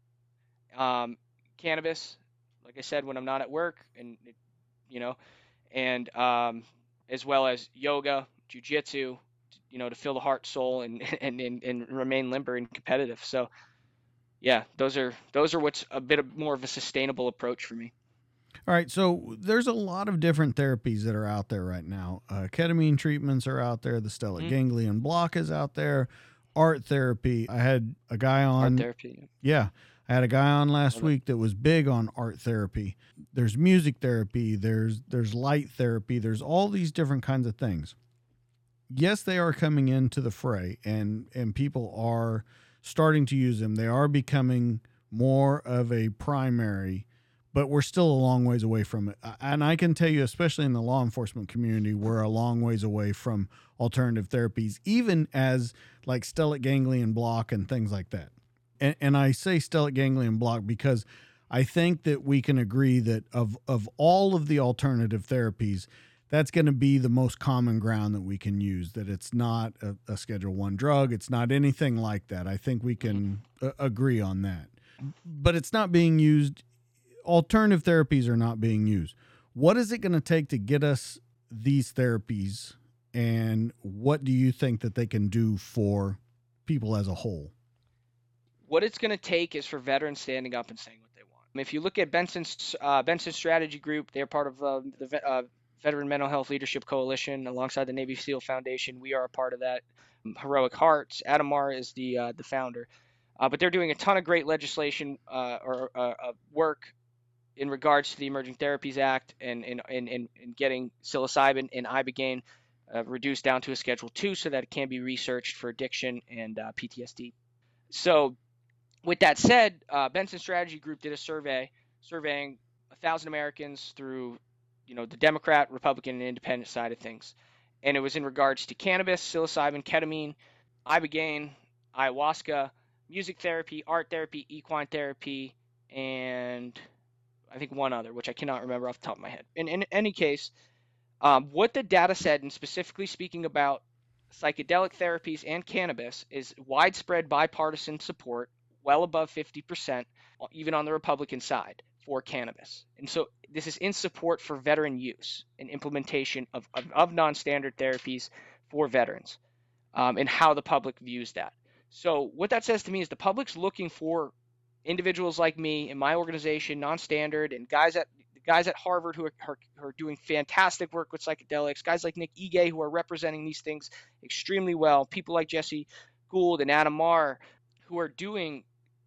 [SPEAKER 2] um, cannabis, like I said, when I'm not at work, and you know, and um, as well as yoga, jujitsu, you know, to fill the heart, soul, and and and, and remain limber and competitive. So, yeah, those are those are what's a bit of more of a sustainable approach for me.
[SPEAKER 1] All right, so there's a lot of different therapies that are out there right now. Uh, ketamine treatments are out there. The stellate mm-hmm. ganglion block is out there. Art therapy. I had a guy on.
[SPEAKER 2] Art therapy.
[SPEAKER 1] Yeah, I had a guy on last week that was big on art therapy. There's music therapy. There's there's light therapy. There's all these different kinds of things. Yes, they are coming into the fray, and and people are starting to use them. They are becoming more of a primary, but we're still a long ways away from it. And I can tell you, especially in the law enforcement community, we're a long ways away from alternative therapies, even as like stellate ganglion block and things like that. And, and I say stellate ganglion block because I think that we can agree that of, of all of the alternative therapies, that's going to be the most common ground that we can use, that it's not a, a Schedule One drug. It's not anything like that. I think we can uh, agree on that. But it's not being used. Alternative therapies are not being used. What is it going to take to get us these therapies, and what do you think that they can do for people as a whole?
[SPEAKER 2] What it's going to take is for veterans standing up and saying what they want. If you look at Benson's uh, Benson Strategy Group, they're part of uh, the uh, Veteran Mental Health Leadership Coalition alongside the Navy SEAL Foundation. We are a part of that. Heroic Hearts, Adam Marr is the uh, the founder. Uh, but they're doing a ton of great legislation uh, or uh, uh, work in regards to the Emerging Therapies Act and and and, and, and getting psilocybin and ibogaine uh, reduced down to a Schedule two so that it can be researched for addiction and uh, P T S D. So with that said, uh, Benson Strategy Group did a survey surveying one thousand Americans through, you know, the Democrat, Republican, and Independent side of things. And it was in regards to cannabis, psilocybin, ketamine, ibogaine, ayahuasca, music therapy, art therapy, equine therapy, and I think one other, which I cannot remember off the top of my head. In, in any case, um, what the data said, and specifically speaking about psychedelic therapies and cannabis, is widespread bipartisan support, well above fifty percent, even on the Republican side, for cannabis. And so this is in support for veteran use and implementation of, of, of non-standard therapies for veterans, um, and how the public views that. So what that says to me is the public's looking for individuals like me in my organization, non-standard, and guys at guys at Harvard who are, are, who are doing fantastic work with psychedelics, guys like Nick Ige who are representing these things extremely well, people like Jesse Gould and Adam Marr who are doing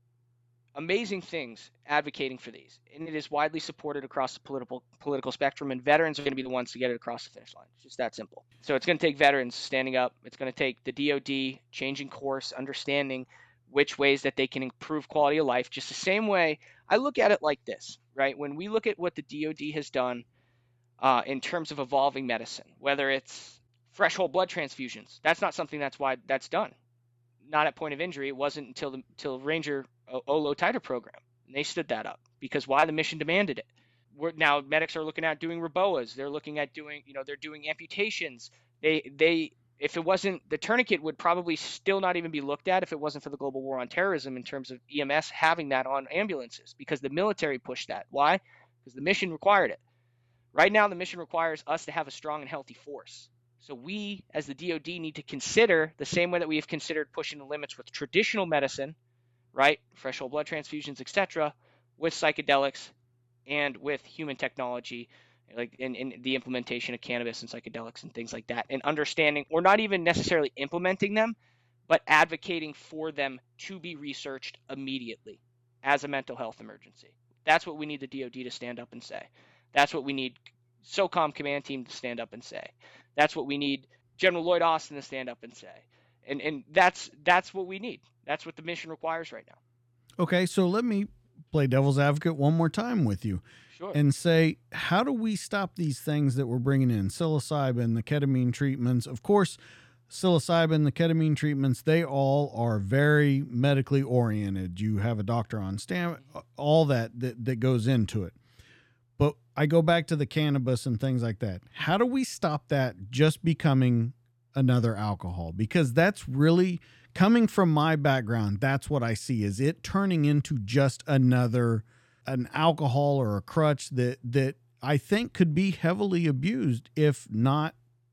[SPEAKER 2] amazing things advocating for these. And it is widely supported across the political political spectrum, and veterans are going to be the ones to get it across the finish line. It's just that simple. So it's going to take veterans standing up. It's going to take the D O D changing course, understanding which ways that they can improve quality of life. Just the same way I look at it like this, right? When we look at what the D O D has done uh, in terms of evolving medicine, whether it's fresh whole blood transfusions, that's not something that's why that's done. Not at point of injury. It wasn't until the until Ranger O L O titer program, and they stood that up because why? The mission demanded it. We're, now medics are looking at doing REBOAs. They're looking at doing, you know, they're doing amputations. They they if it wasn't, the tourniquet would probably still not even be looked at if it wasn't for the global war on terrorism in terms of E M S having that on ambulances, because the military pushed that. Why? Because the mission required it. Right now, the mission requires us to have a strong and healthy force. So we, as the D O D, need to consider the same way that we have considered pushing the limits with traditional medicine, right? Fresh whole blood transfusions, et cetera, with psychedelics and with human technology, like in, in the implementation of cannabis and psychedelics and things like that, and understanding, or not even necessarily implementing them, but advocating for them to be researched immediately as a mental health emergency. That's what we need the D O D to stand up and say. That's what we need SOCOM command team to stand up and say. That's what we need General Lloyd Austin to stand up and say. And and that's that's what we need. That's what the mission requires right now.
[SPEAKER 1] Okay, so let me play devil's advocate one more time with you.
[SPEAKER 2] Sure.
[SPEAKER 1] And say, how do we stop these things that we're bringing in? Psilocybin, the ketamine treatments. Of course, psilocybin, the ketamine treatments, they all are very medically oriented. You have a doctor on stand, all that, that that goes into it. But I go back to the cannabis and things like that. How do we stop that just becoming another alcohol? Because that's really, coming from my background, that's what I see, is it turning into just another, an alcohol or a crutch that, that I think could be heavily abused if not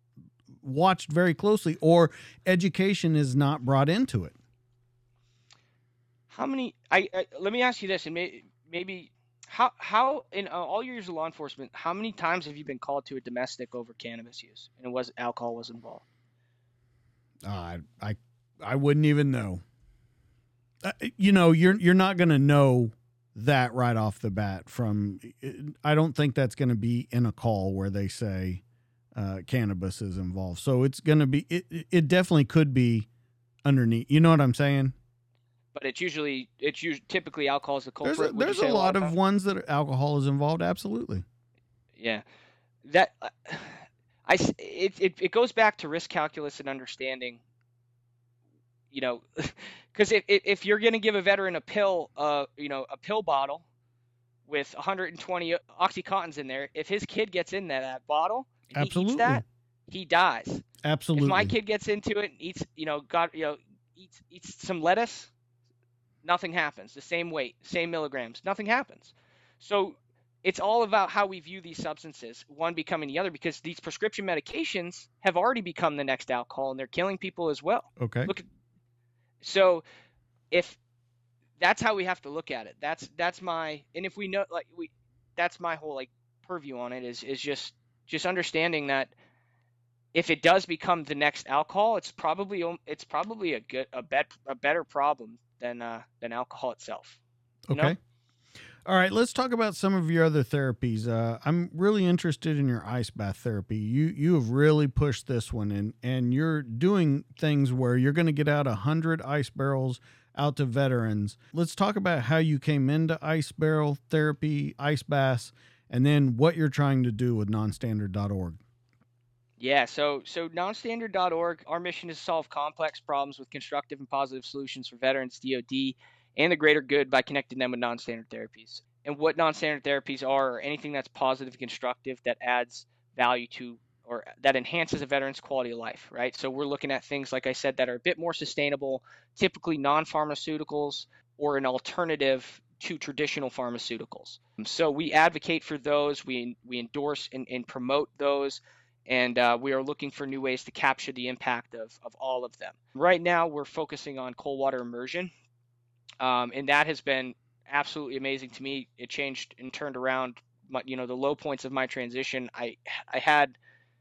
[SPEAKER 1] watched very closely, or education is not brought into it.
[SPEAKER 2] How many, I, I let me ask you this, and may, maybe How how in uh, all your years of law enforcement, how many times have you been called to a domestic over cannabis use and it was alcohol was involved?
[SPEAKER 1] Uh, I I I wouldn't even know. Uh, you know, you're you're not going to know that right off the bat. From I don't think that's going to be in a call where they say uh, cannabis is involved. So it's going to be. It it definitely could be underneath. You know what I'm saying?
[SPEAKER 2] But it's usually, it's usually typically alcohol is the culprit.
[SPEAKER 1] There's a, there's a, a lot of time? ones that alcohol is involved. Absolutely.
[SPEAKER 2] Yeah. That, uh, I, it, it, it goes back to risk calculus and understanding, you know, because if, if you're going to give a veteran a pill, uh, you know, a pill bottle with one hundred twenty Oxycontins in there, if his kid gets in that, that bottle and
[SPEAKER 1] Absolutely.
[SPEAKER 2] he eats that, he dies.
[SPEAKER 1] Absolutely.
[SPEAKER 2] If my kid gets into it and eats, you know, got, you know, eats, eats some lettuce, nothing happens. The same weight, same milligrams, nothing happens. So it's all about how we view these substances, one becoming the other, because these prescription medications have already become the next alcohol and they're killing people as well.
[SPEAKER 1] Okay.
[SPEAKER 2] Look, so if that's how we have to look at it, that's that's my, and if we know, like we, that's my whole like purview on it is is just just understanding that if it does become the next alcohol, it's probably it's probably a good a bet a better problem than uh, than alcohol itself.
[SPEAKER 1] Okay.
[SPEAKER 2] Know?
[SPEAKER 1] All right, let's talk about some of your other therapies. Uh, I'm really interested in your ice bath therapy. You you have really pushed this one, and and you're doing things where you're going to get out a hundred ice barrels out to veterans. Let's talk about how you came into ice barrel therapy, ice baths, and then what you're trying to do with nonstandard dot org.
[SPEAKER 2] Yeah, so so nonstandard dot org, our mission is to solve complex problems with constructive and positive solutions for veterans, D O D, and the greater good by connecting them with non-standard therapies. And what non-standard therapies are, are anything that's positive and constructive that adds value to or that enhances a veteran's quality of life, right? So we're looking at things, like I said, that are a bit more sustainable, typically non-pharmaceuticals or an alternative to traditional pharmaceuticals. So we advocate for those, we we endorse and, and promote those, and uh, we are looking for new ways to capture the impact of, of all of them. Right now, we're focusing on cold water immersion, um, and that has been absolutely amazing to me. It changed and turned around, my, you know, the low points of my transition. I I had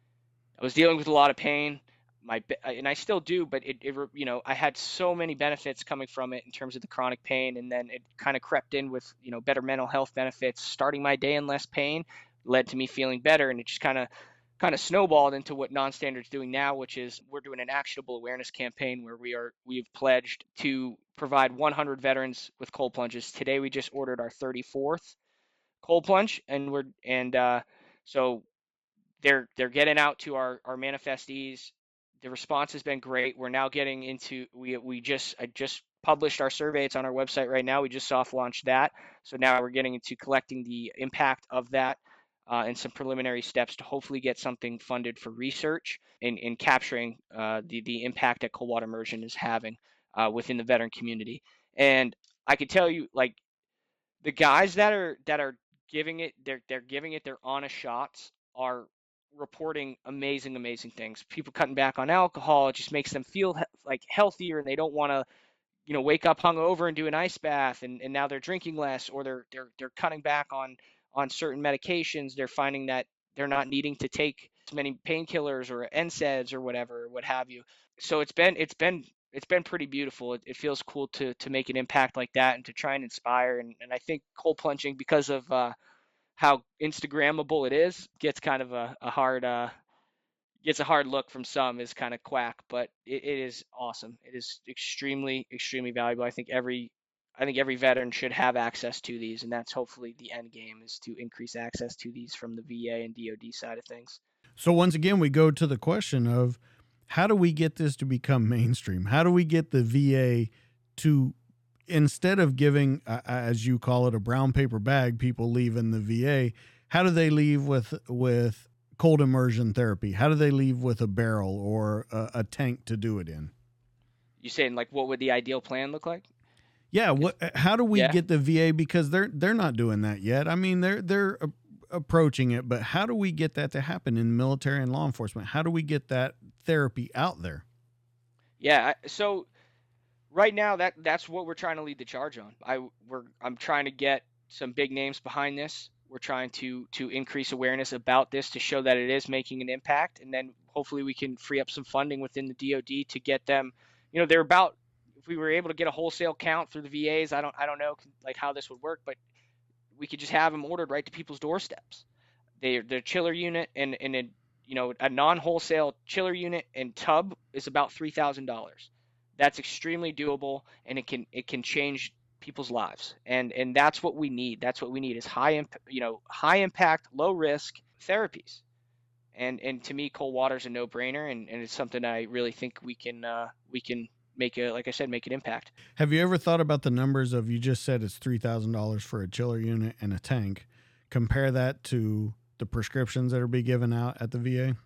[SPEAKER 2] I was dealing with a lot of pain, my and I still do, but it, it you know I had so many benefits coming from it in terms of the chronic pain, and then it kind of crept in with you know better mental health benefits. Starting my day in less pain led to me feeling better, and it just kind of kind of snowballed into what non-standard's doing now, which is we're doing an actionable awareness campaign where we are we've pledged to provide one hundred veterans with cold plunges. Today we just ordered our thirty-fourth cold plunge, and we're and uh, so they're they're getting out to our our manifestees. The response has been great. We're now getting into we we just I just published our survey. It's on our website right now. We just soft launched that, so now we're getting into collecting the impact of that. Uh, and some preliminary steps to hopefully get something funded for research in, in capturing uh, the, the impact that cold water immersion is having uh, within the veteran community. And I can tell you, like, the guys that are that are giving it, they're they're giving it their honest shots are reporting amazing, amazing things. People cutting back on alcohol, it just makes them feel he- like healthier, and they don't want to you know wake up hungover and do an ice bath, and, and now they're drinking less, or they're they're they're cutting back on on certain medications. They're finding that they're not needing to take as many painkillers or N SAIDs or whatever, what have you. So it's been it's been it's been pretty beautiful. It, it feels cool to to make an impact like that and to try and inspire. And, and I think cold plunging, because of uh, how Instagrammable it is, gets kind of a, a hard uh, gets a hard look from some is kind of quack, but it, it is awesome. It is extremely, extremely valuable. I think every I think every veteran should have access to these, and that's hopefully the end game, is to increase access to these from the V A and D O D side of things.
[SPEAKER 1] So once again, we go to the question of how do we get this to become mainstream? How do we get the V A to, instead of giving, uh, as you call it, a brown paper bag, people leave in the V A, how do they leave with with cold immersion therapy? How do they leave with a barrel or a, a tank to do it in?
[SPEAKER 2] You saying, like, what would the ideal plan look like?
[SPEAKER 1] Yeah, what? How do we
[SPEAKER 2] Yeah.
[SPEAKER 1] get the V A, because they're they're not doing that yet? I mean, they're they're a- approaching it, but how do we get that to happen in military and law enforcement? How do we get that therapy out there?
[SPEAKER 2] Yeah. I- So right now, that that's what we're trying to lead the charge on. I we're I'm trying to get some big names behind this. We're trying to to increase awareness about this to show that it is making an impact, and then hopefully we can free up some funding within the D O D to get them. You know, they're about, if we were able to get a wholesale count through the V As, I don't I don't know like how this would work, but we could just have them ordered right to people's doorsteps. They their chiller unit and and a, you know a non-wholesale chiller unit and tub is about three thousand dollars. That's extremely doable, and it can it can change people's lives, and and that's what we need. That's what we need is high imp, you know high impact, low risk therapies. And and to me, cold water is a no-brainer, and, and it's something I really think we can uh, we can make a like I said make an impact.
[SPEAKER 1] Have you ever thought about the numbers of, you just said it's three thousand dollars for a chiller unit and a tank? Compare that to the prescriptions that are being given out at the V A.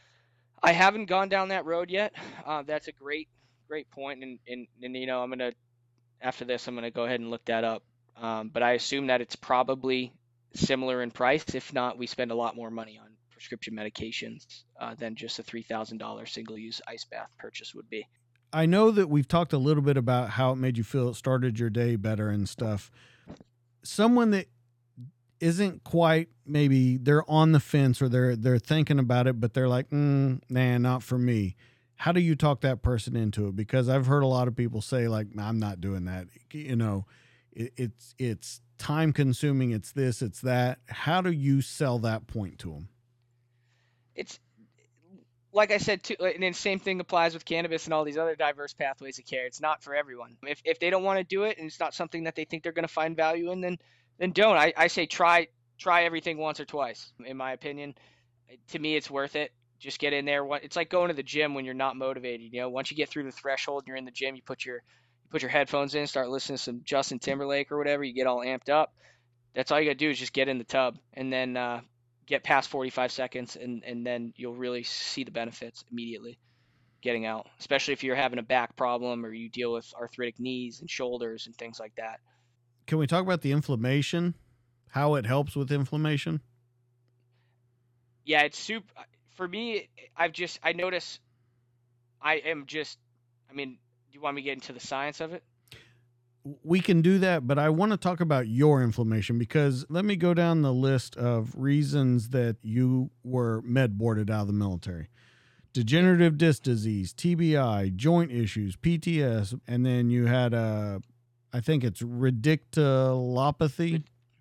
[SPEAKER 2] I haven't gone down that road yet. Uh, that's a great great point, and, and and you know I'm gonna after this I'm gonna go ahead and look that up. Um, but I assume that it's probably similar in price. If not, we spend a lot more money on prescription medications uh, than just a three thousand dollars single-use ice bath purchase would be.
[SPEAKER 1] I know that we've talked a little bit about how it made you feel, it started your day better and stuff. Someone that isn't quite, maybe they're on the fence, or they're they're thinking about it, but they're like, mm, nah, not for me. How do you talk that person into it? Because I've heard a lot of people say, like, I'm not doing that. You know, it, it's it's time consuming, it's this, it's that. How do you sell that point to them?
[SPEAKER 2] It's like I said, too, and then same thing applies with cannabis and all these other diverse pathways of care. It's not for everyone. If if they don't want to do it and it's not something that they think they're going to find value in, then then don't. I, I say try try everything once or twice. In my opinion, to me, it's worth it. Just get in there. It's like going to the gym when you're not motivated. You know, once you get through the threshold and you're in the gym, you put your you put your headphones in, start listening to some Justin Timberlake or whatever. You get all amped up. That's all you got to do is just get in the tub, and then uh, get past forty-five seconds, and, and then you'll really see the benefits immediately getting out, especially if you're having a back problem or you deal with arthritic knees and shoulders and things like that.
[SPEAKER 1] Can we talk about the inflammation, how it helps with inflammation?
[SPEAKER 2] Yeah, it's super. For me, I've just, I notice I am just, I mean, do you want me to get into the science of it?
[SPEAKER 1] We can do that, but I want to talk about your inflammation, because let me go down the list of reasons that you were med boarded out of the military. Degenerative disc disease, T B I, joint issues, P T S, and then you had a, I think it's radiculopathy.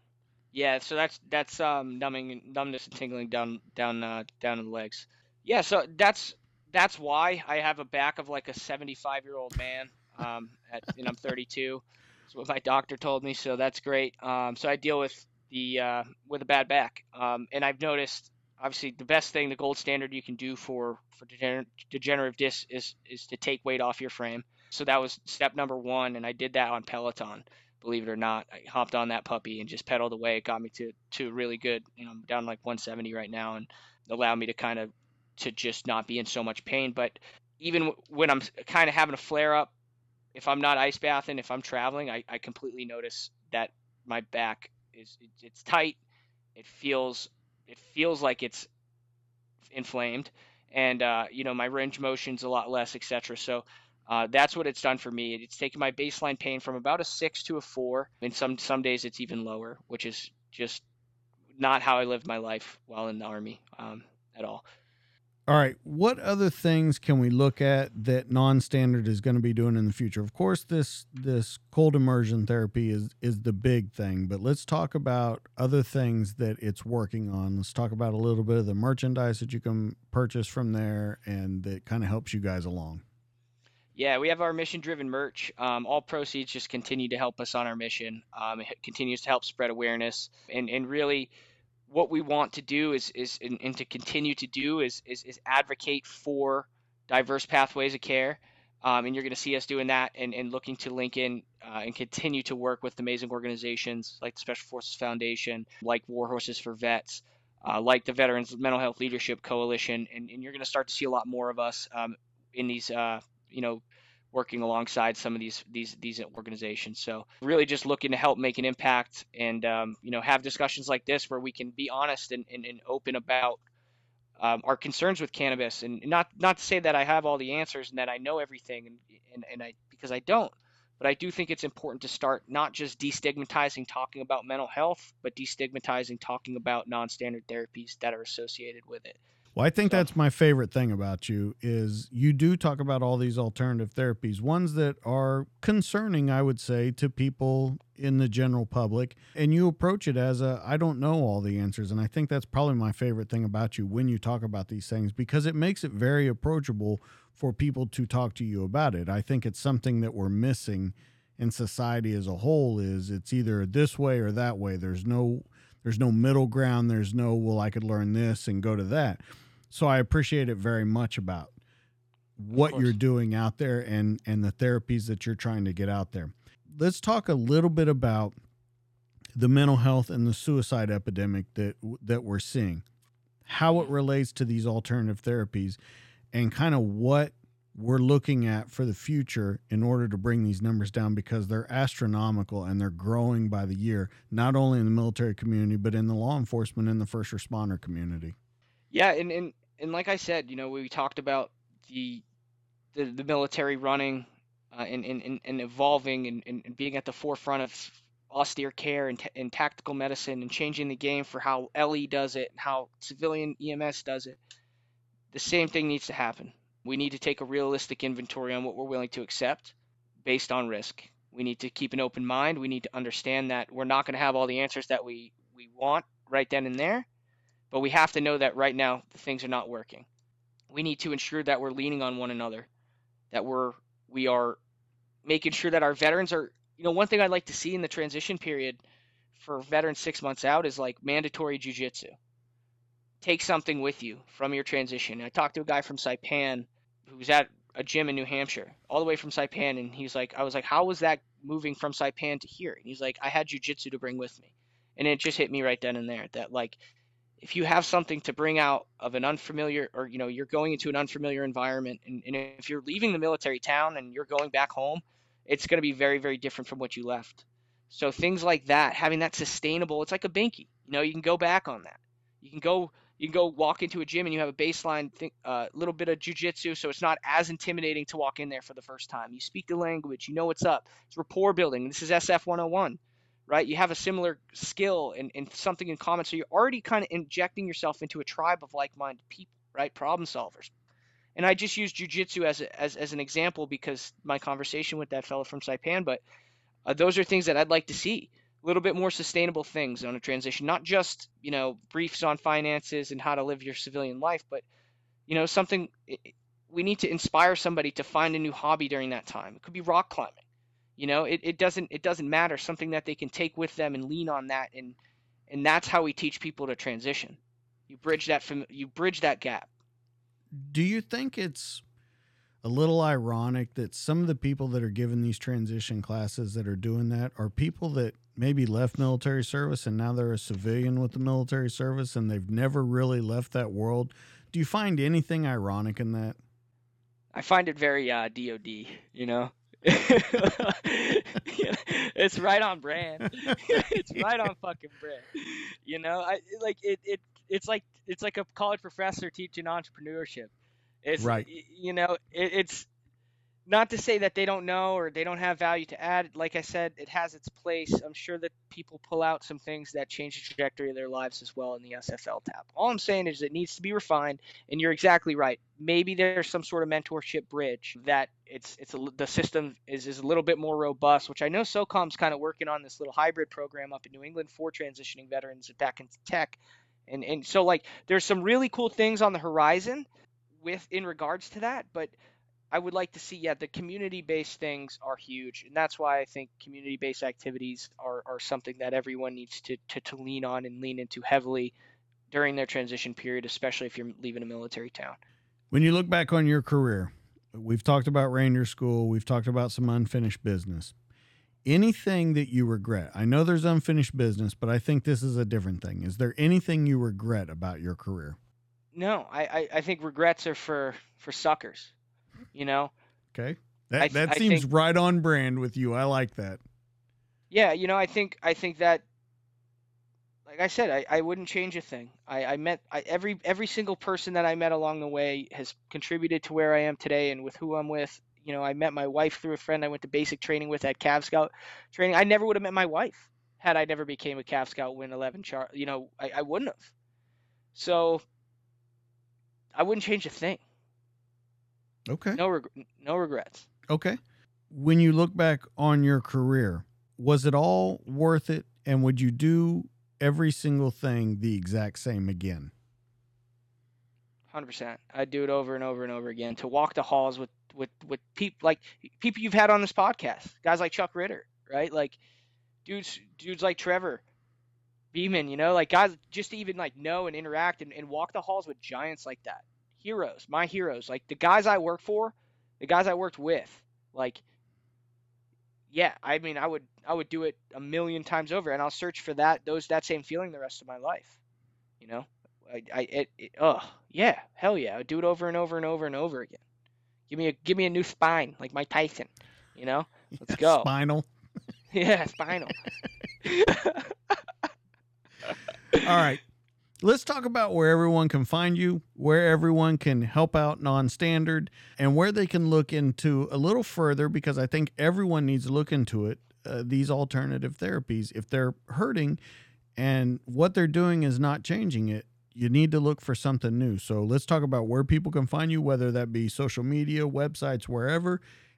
[SPEAKER 2] Yeah, so that's that's um numbing, numbness and tingling down down uh, down in the legs. Yeah, so that's that's why I have a back of like a seventy-five year old man. Um, at, and I'm thirty-two. That's what my doctor told me, so that's great. Um, so I deal with the uh, with a bad back, um, and I've noticed obviously the best thing, the gold standard you can do for for degener- degenerative disc is is to take weight off your frame. So that was step number one, and I did that on Peloton. Believe it or not, I hopped on that puppy and just pedaled away. It got me to to really good. You know, I'm down like one seventy right now, and allowed me to kind of to just not be in so much pain. But even when I'm kind of having a flare up, if I'm not ice bathing, if I'm traveling, I, I completely notice that my back is it's tight. It feels it feels like it's inflamed, and uh, you know, my range motion's a lot less, et cetera. So uh, that's what it's done for me. It's taken my baseline pain from about a six to a four, and some some days it's even lower, which is just not how I lived my life while in the Army um, at all.
[SPEAKER 1] All right. What other things can we look at that non-standard is going to be doing in the future? Of course, this this cold immersion therapy is is the big thing, but let's talk about other things that it's working on. Let's talk about a little bit of the merchandise that you can purchase from there and that kind of helps you guys along.
[SPEAKER 2] Yeah, we have our mission-driven merch. Um, all proceeds just continue to help us on our mission. Um, it continues to help spread awareness, and and really, what we want to do is is and, and to continue to do is is, is advocate for diverse pathways of care. Um, and you're going to see us doing that, and, and looking to link in uh, and continue to work with amazing organizations like the Special Forces Foundation, like War Horses for Vets, uh, like the Veterans Mental Health Leadership Coalition, and, and you're going to start to see a lot more of us um, in these, uh, you know, working alongside some of these these these organizations. So really just looking to help make an impact, and um, you know, have discussions like this where we can be honest and, and, and open about um, our concerns with cannabis, and not not to say that I have all the answers and that I know everything, and, and, and I because I don't. But I do think it's important to start not just destigmatizing talking about mental health, but destigmatizing talking about non-standard therapies that are associated with it.
[SPEAKER 1] Well, I think
[SPEAKER 2] So,
[SPEAKER 1] that's my favorite thing about you is you do talk about all these alternative therapies, ones that are concerning, I would say, to people in the general public. And you approach it as a, I don't know all the answers. And I think that's probably my favorite thing about you when you talk about these things, because it makes it very approachable for people to talk to you about it. I think it's something that we're missing in society as a whole, is it's either this way or that way. There's no, there's no middle ground. There's no, well, I could learn this and go to that. So I appreciate it very much about what you're doing out there and, and the therapies that you're trying to get out there. Let's talk a little bit about the mental health and the suicide epidemic that that we're seeing, how it relates to these alternative therapies, and kind of what we're looking at for the future in order to bring these numbers down, because they're astronomical and they're growing by the year, not only in the military community, but in the law enforcement and the first responder community.
[SPEAKER 2] Yeah, and, and, and like I said, you know, we talked about the the, the military running uh, and, and, and evolving and, and being at the forefront of austere care and, t- and tactical medicine, and changing the game for how L E does it and how civilian E M S does it. The same thing needs to happen. We need to take a realistic inventory on what we're willing to accept based on risk. We need to keep an open mind. We need to understand that we're not going to have all the answers that we, we want right then and there, but we have to know that right now things are not working. We need to ensure that we're leaning on one another, that we're we are making sure that our veterans are, you know, one thing I'd like to see in the transition period for veterans six months out is like mandatory jujitsu. Take something with you from your transition. I talked to a guy from Saipan who was at a gym in New Hampshire, all the way from Saipan, and he's like, I was like, how was that moving from Saipan to here? And he's like, I had jujitsu to bring with me. And it just hit me right then and there that like, if you have something to bring out of an unfamiliar, or, you know, you're going into an unfamiliar environment, and, and if you're leaving the military town and you're going back home, it's going to be very, very different from what you left. So things like that, having that sustainable, it's like a binky, you know, you can go back on that. You can go, you can go walk into a gym and you have a baseline thing, a uh, little bit of jujitsu, so it's not as intimidating to walk in there for the first time. You speak the language, you know what's up. It's rapport building. This is S F one oh one. Right? You have a similar skill and, and something in common. So you're already kind of injecting yourself into a tribe of like-minded people, right? Problem solvers. And I just use jujitsu as, a, as as an example because my conversation with that fellow from Saipan, but uh, those are things that I'd like to see. A little bit more sustainable things on a transition, not just, you know, briefs on finances and how to live your civilian life, but, you know, something, we need to inspire somebody to find a new hobby during that time. It could be rock climbing. You know, it, it doesn't it doesn't matter, something that they can take with them and lean on that, and and that's how we teach people to transition. You bridge that from you bridge that gap.
[SPEAKER 1] Do you think it's a little ironic that some of the people that are giving these transition classes that are doing that are people that maybe left military service and now they're a civilian with the military service and they've never really left that world? Do you find anything ironic in that?
[SPEAKER 2] I find it very uh, D O D, you know. It's right on brand. It's right on fucking brand. You know, I like it. It it's like it's like a college professor teaching entrepreneurship. It's
[SPEAKER 1] right.
[SPEAKER 2] You know, it, it's not to say that they don't know or they don't have value to add. Like I said, it has its place. I'm sure that people pull out some things that change the trajectory of their lives as well in the S F L tab. All I'm saying is it needs to be refined, and you're exactly right. Maybe there's some sort of mentorship bridge that it's it's a, the system is, is a little bit more robust, which I know SOCOM's kind of working on this little hybrid program up in New England for transitioning veterans back into tech. And and so like there's some really cool things on the horizon with in regards to that, but I would like to see, yeah, the community-based things are huge, and that's why I think community-based activities are, are something that everyone needs to, to, to lean on and lean into heavily during their transition period, especially if you're leaving a military town.
[SPEAKER 1] When you look back on your career, we've talked about Ranger School, we've talked about some unfinished business. Anything that you regret? I know there's unfinished business, but I think this is a different thing. Is there anything you regret about your career?
[SPEAKER 2] No, I, I, I think regrets are for, for suckers. You know,
[SPEAKER 1] okay, that
[SPEAKER 2] I,
[SPEAKER 1] that
[SPEAKER 2] I
[SPEAKER 1] seems
[SPEAKER 2] think,
[SPEAKER 1] right on brand with you. I like that.
[SPEAKER 2] Yeah, you know, I think I think that, like I said, I, I wouldn't change a thing. I, I met I, every every single person that I met along the way has contributed to where I am today and with who I'm with. You know, I met my wife through a friend I went to basic training with at Cav Scout training. I never would have met my wife had I never became a Cav Scout Win eleven char. You know, I, I wouldn't have. So I wouldn't change a thing.
[SPEAKER 1] Okay.
[SPEAKER 2] No reg- no regrets.
[SPEAKER 1] Okay. When you look back on your career, was it all worth it? And would you do every single thing the exact same again?
[SPEAKER 2] one hundred percent. I'd do it over and over and over again. To walk the halls with, with, with people like people you've had on this podcast, guys like Chuck Ritter, right? Like dudes, dudes like Trevor Beeman, you know, like guys just to even like know and interact and, and walk the halls with giants like that. Heroes, my heroes, like the guys I work for, the guys I worked with, like, yeah, I mean, I would, I would do it a million times over, and I'll search for that, those, that same feeling the rest of my life. You know, I, I, it, it oh, yeah, hell yeah, I would do it over and over and over and over again. Give me a, give me a new spine, like Mike Tyson. You know, let's
[SPEAKER 1] yeah,
[SPEAKER 2] go.
[SPEAKER 1] Spinal.
[SPEAKER 2] Yeah, spinal.
[SPEAKER 1] All right. Let's talk about where everyone can find you, where everyone can help out non-standard, and where they can look into a little further, because I think everyone needs to look into it, uh, these alternative therapies. If they're hurting and what they're doing is not changing it, you need to look for something new. So let's talk about where people can find you, whether that be social media, websites, wherever,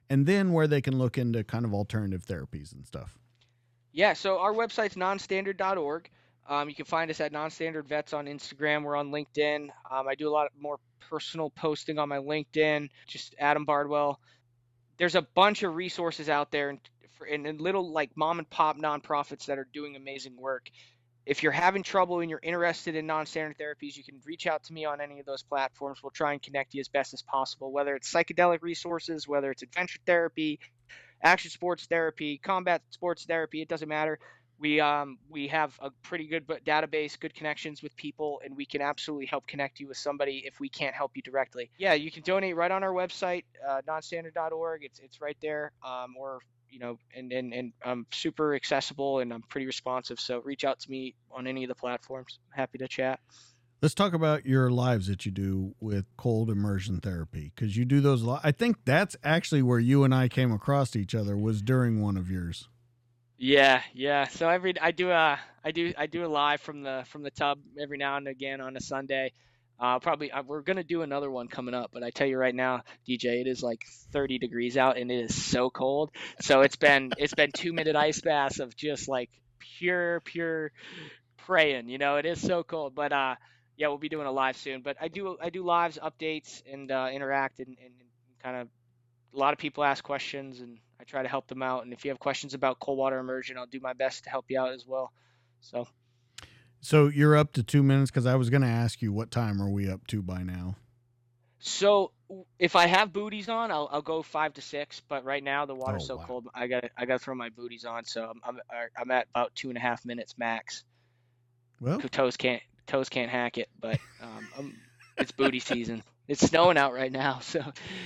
[SPEAKER 1] and then where they can look into kind of alternative therapies and stuff.
[SPEAKER 2] Yeah, so our website's nonstandard dot org. Um, you can find us at Nonstandard Vets on Instagram. We're on LinkedIn. Um, I do a lot more personal posting on my LinkedIn, just Adam Bardwell. There's a bunch of resources out there and, for, and, and little like mom and pop nonprofits that are doing amazing work. If you're having trouble and you're interested in non-standard therapies, you can reach out to me on any of those platforms. We'll try and connect you as best as possible, whether it's psychedelic resources, whether it's adventure therapy, action sports therapy, combat sports therapy, it doesn't matter. We um we have a pretty good database, good connections with people, and we can absolutely help connect you with somebody if we can't help you directly. Yeah, you can donate right on our website, uh, nonstandard dot org. It's it's right there. Um, or you know, and and and I'm super accessible and I'm pretty responsive. So reach out to me on any of the platforms. I'm happy to chat.
[SPEAKER 1] Let's talk about your lives that you do with cold immersion therapy, because you do those. Li- I think that's actually where you and I came across each other, was during one of yours.
[SPEAKER 2] Yeah, yeah. So every I do a I do I do a live from the from the tub every now and again on a Sunday. Uh, probably uh, we're gonna do another one coming up, but I tell you right now, D J, it is like thirty degrees out and it is so cold. So it's been it's been two minute ice baths of just like pure pure praying. You know, it is so cold. But uh, yeah, we'll be doing a live soon. But I do I do lives, updates, and uh, interact, and, and kind of a lot of people ask questions, and I try to help them out. And if you have questions about cold water immersion, I'll do my best to help you out as well. So.
[SPEAKER 1] So you're up to two minutes because I was going to ask you, what time are we up to by now?
[SPEAKER 2] So if I have booties on, I'll I'll go five to six. But right now the water's
[SPEAKER 1] Oh,
[SPEAKER 2] so
[SPEAKER 1] wow.
[SPEAKER 2] cold, I got I got to throw my booties on. So I'm I'm I'm at about two and a half minutes max.
[SPEAKER 1] Well,
[SPEAKER 2] Toes can't toes can't hack it, but um, I'm, it's booty season. It's snowing out right now, so.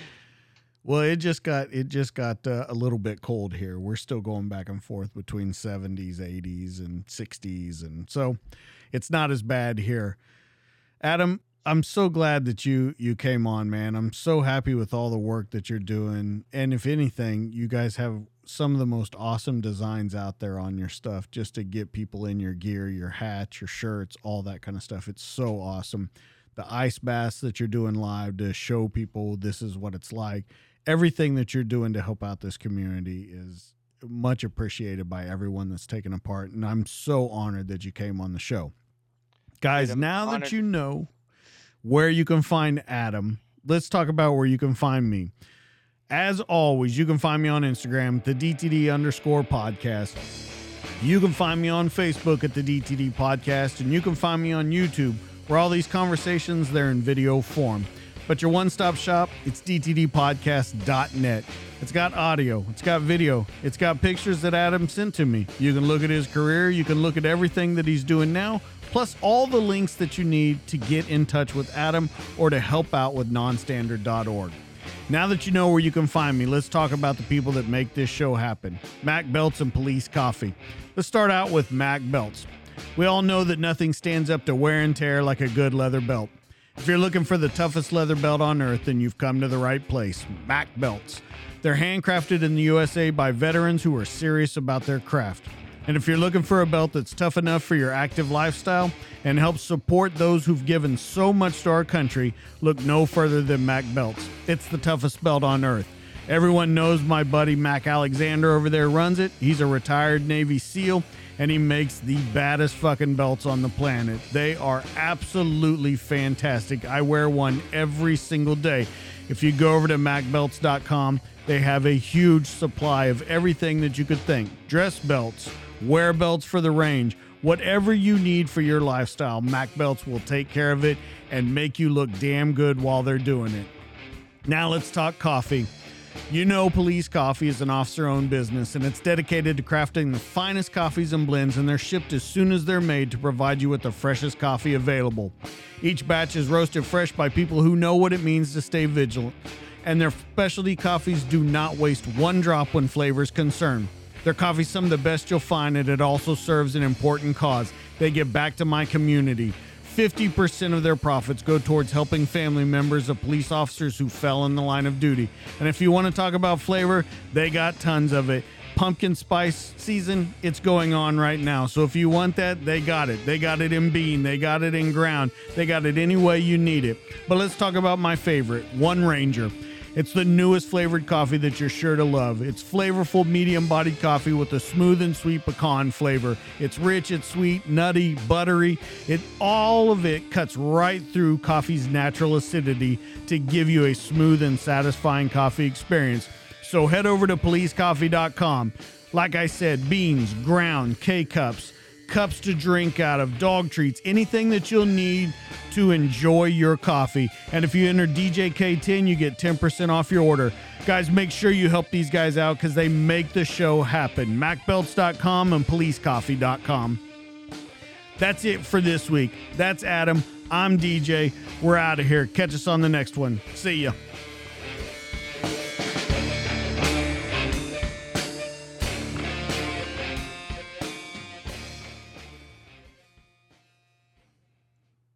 [SPEAKER 1] well, it just got it just got uh, a little bit cold here. We're still going back and forth between seventies, eighties, and sixties, and so it's not as bad here. Adam, I'm so glad that you you came on, man. I'm so happy with all the work that you're doing, and if anything, you guys have some of the most awesome designs out there on your stuff, just to get people in your gear, your hats, your shirts, all that kind of stuff. It's so awesome. The ice baths that you're doing live to show people this is what it's like. Everything that you're doing to help out this community is much appreciated by everyone that's taken a part. And I'm so honored that you came on the show. Guys,
[SPEAKER 2] I'm
[SPEAKER 1] now
[SPEAKER 2] honored.
[SPEAKER 1] that you know where you can find Adam, let's talk about where you can find me. As always, you can find me on Instagram, the D T D underscore podcast. You can find me on Facebook at the D T D podcast, and you can find me on YouTube, where all these conversations, they're in video form. But your one-stop shop, it's d t d podcast dot net. It's got audio, it's got video, it's got pictures that Adam sent to me. You can look at his career, you can look at everything that he's doing now, plus all the links that you need to get in touch with Adam or to help out with nonstandard dot org. Now that you know where you can find me, let's talk about the people that make this show happen. Mac Belts and Police Coffee. Let's start out with Mac Belts. We all know that nothing stands up to wear and tear like a good leather belt. If you're looking for the toughest leather belt on earth, then you've come to the right place. Mac Belts. They're handcrafted in the U S A by veterans who are serious about their craft. And if you're looking for a belt that's tough enough for your active lifestyle and helps support those who've given so much to our country, look no further than Mac Belts. It's the toughest belt on earth. Everyone knows my buddy Mac Alexander over there runs it. He's a retired Navy SEAL, and he makes the baddest fucking belts on the planet. They are absolutely fantastic. I wear one every single day. If you go over to mac belts dot com, they have a huge supply of everything that you could think. Dress belts, wear belts for the range, whatever you need for your lifestyle, Mac Belts will take care of it and make you look damn good while they're doing it. Now let's talk coffee. You know Police Coffee is an officer-owned business, and it's dedicated to crafting the finest coffees and blends, and they're shipped as soon as they're made to provide you with the freshest coffee available. Each batch is roasted fresh by people who know what it means to stay vigilant, and their specialty coffees do not waste one drop when flavor is concerned. Their coffee's some of the best you'll find, and it also serves an important cause. They give back to my community. fifty percent of their profits go towards helping family members of police officers who fell in the line of duty. And if you want to talk about flavor, they got tons of it. Pumpkin spice season, it's going on right now. So if you want that, they got it. They got it in bean. They got it in ground. They got it any way you need it. But let's talk about my favorite, One Ranger. It's the newest flavored coffee that you're sure to love. It's flavorful, medium-bodied coffee with a smooth and sweet pecan flavor. It's rich, it's sweet, nutty, buttery. It all of it cuts right through coffee's natural acidity to give you a smooth and satisfying coffee experience. So head over to police coffee dot com. Like I said, beans, ground, K-cups, cups to drink out of, dog treats, anything that you'll need to enjoy your coffee. And if you enter D J K ten, you get ten percent off your order. Guys, make sure you help these guys out because they make the show happen. mac belts dot com and police coffee dot com. That's it for this week. That's Adam. I'm D J. We're out of here. Catch us on the next one. See ya.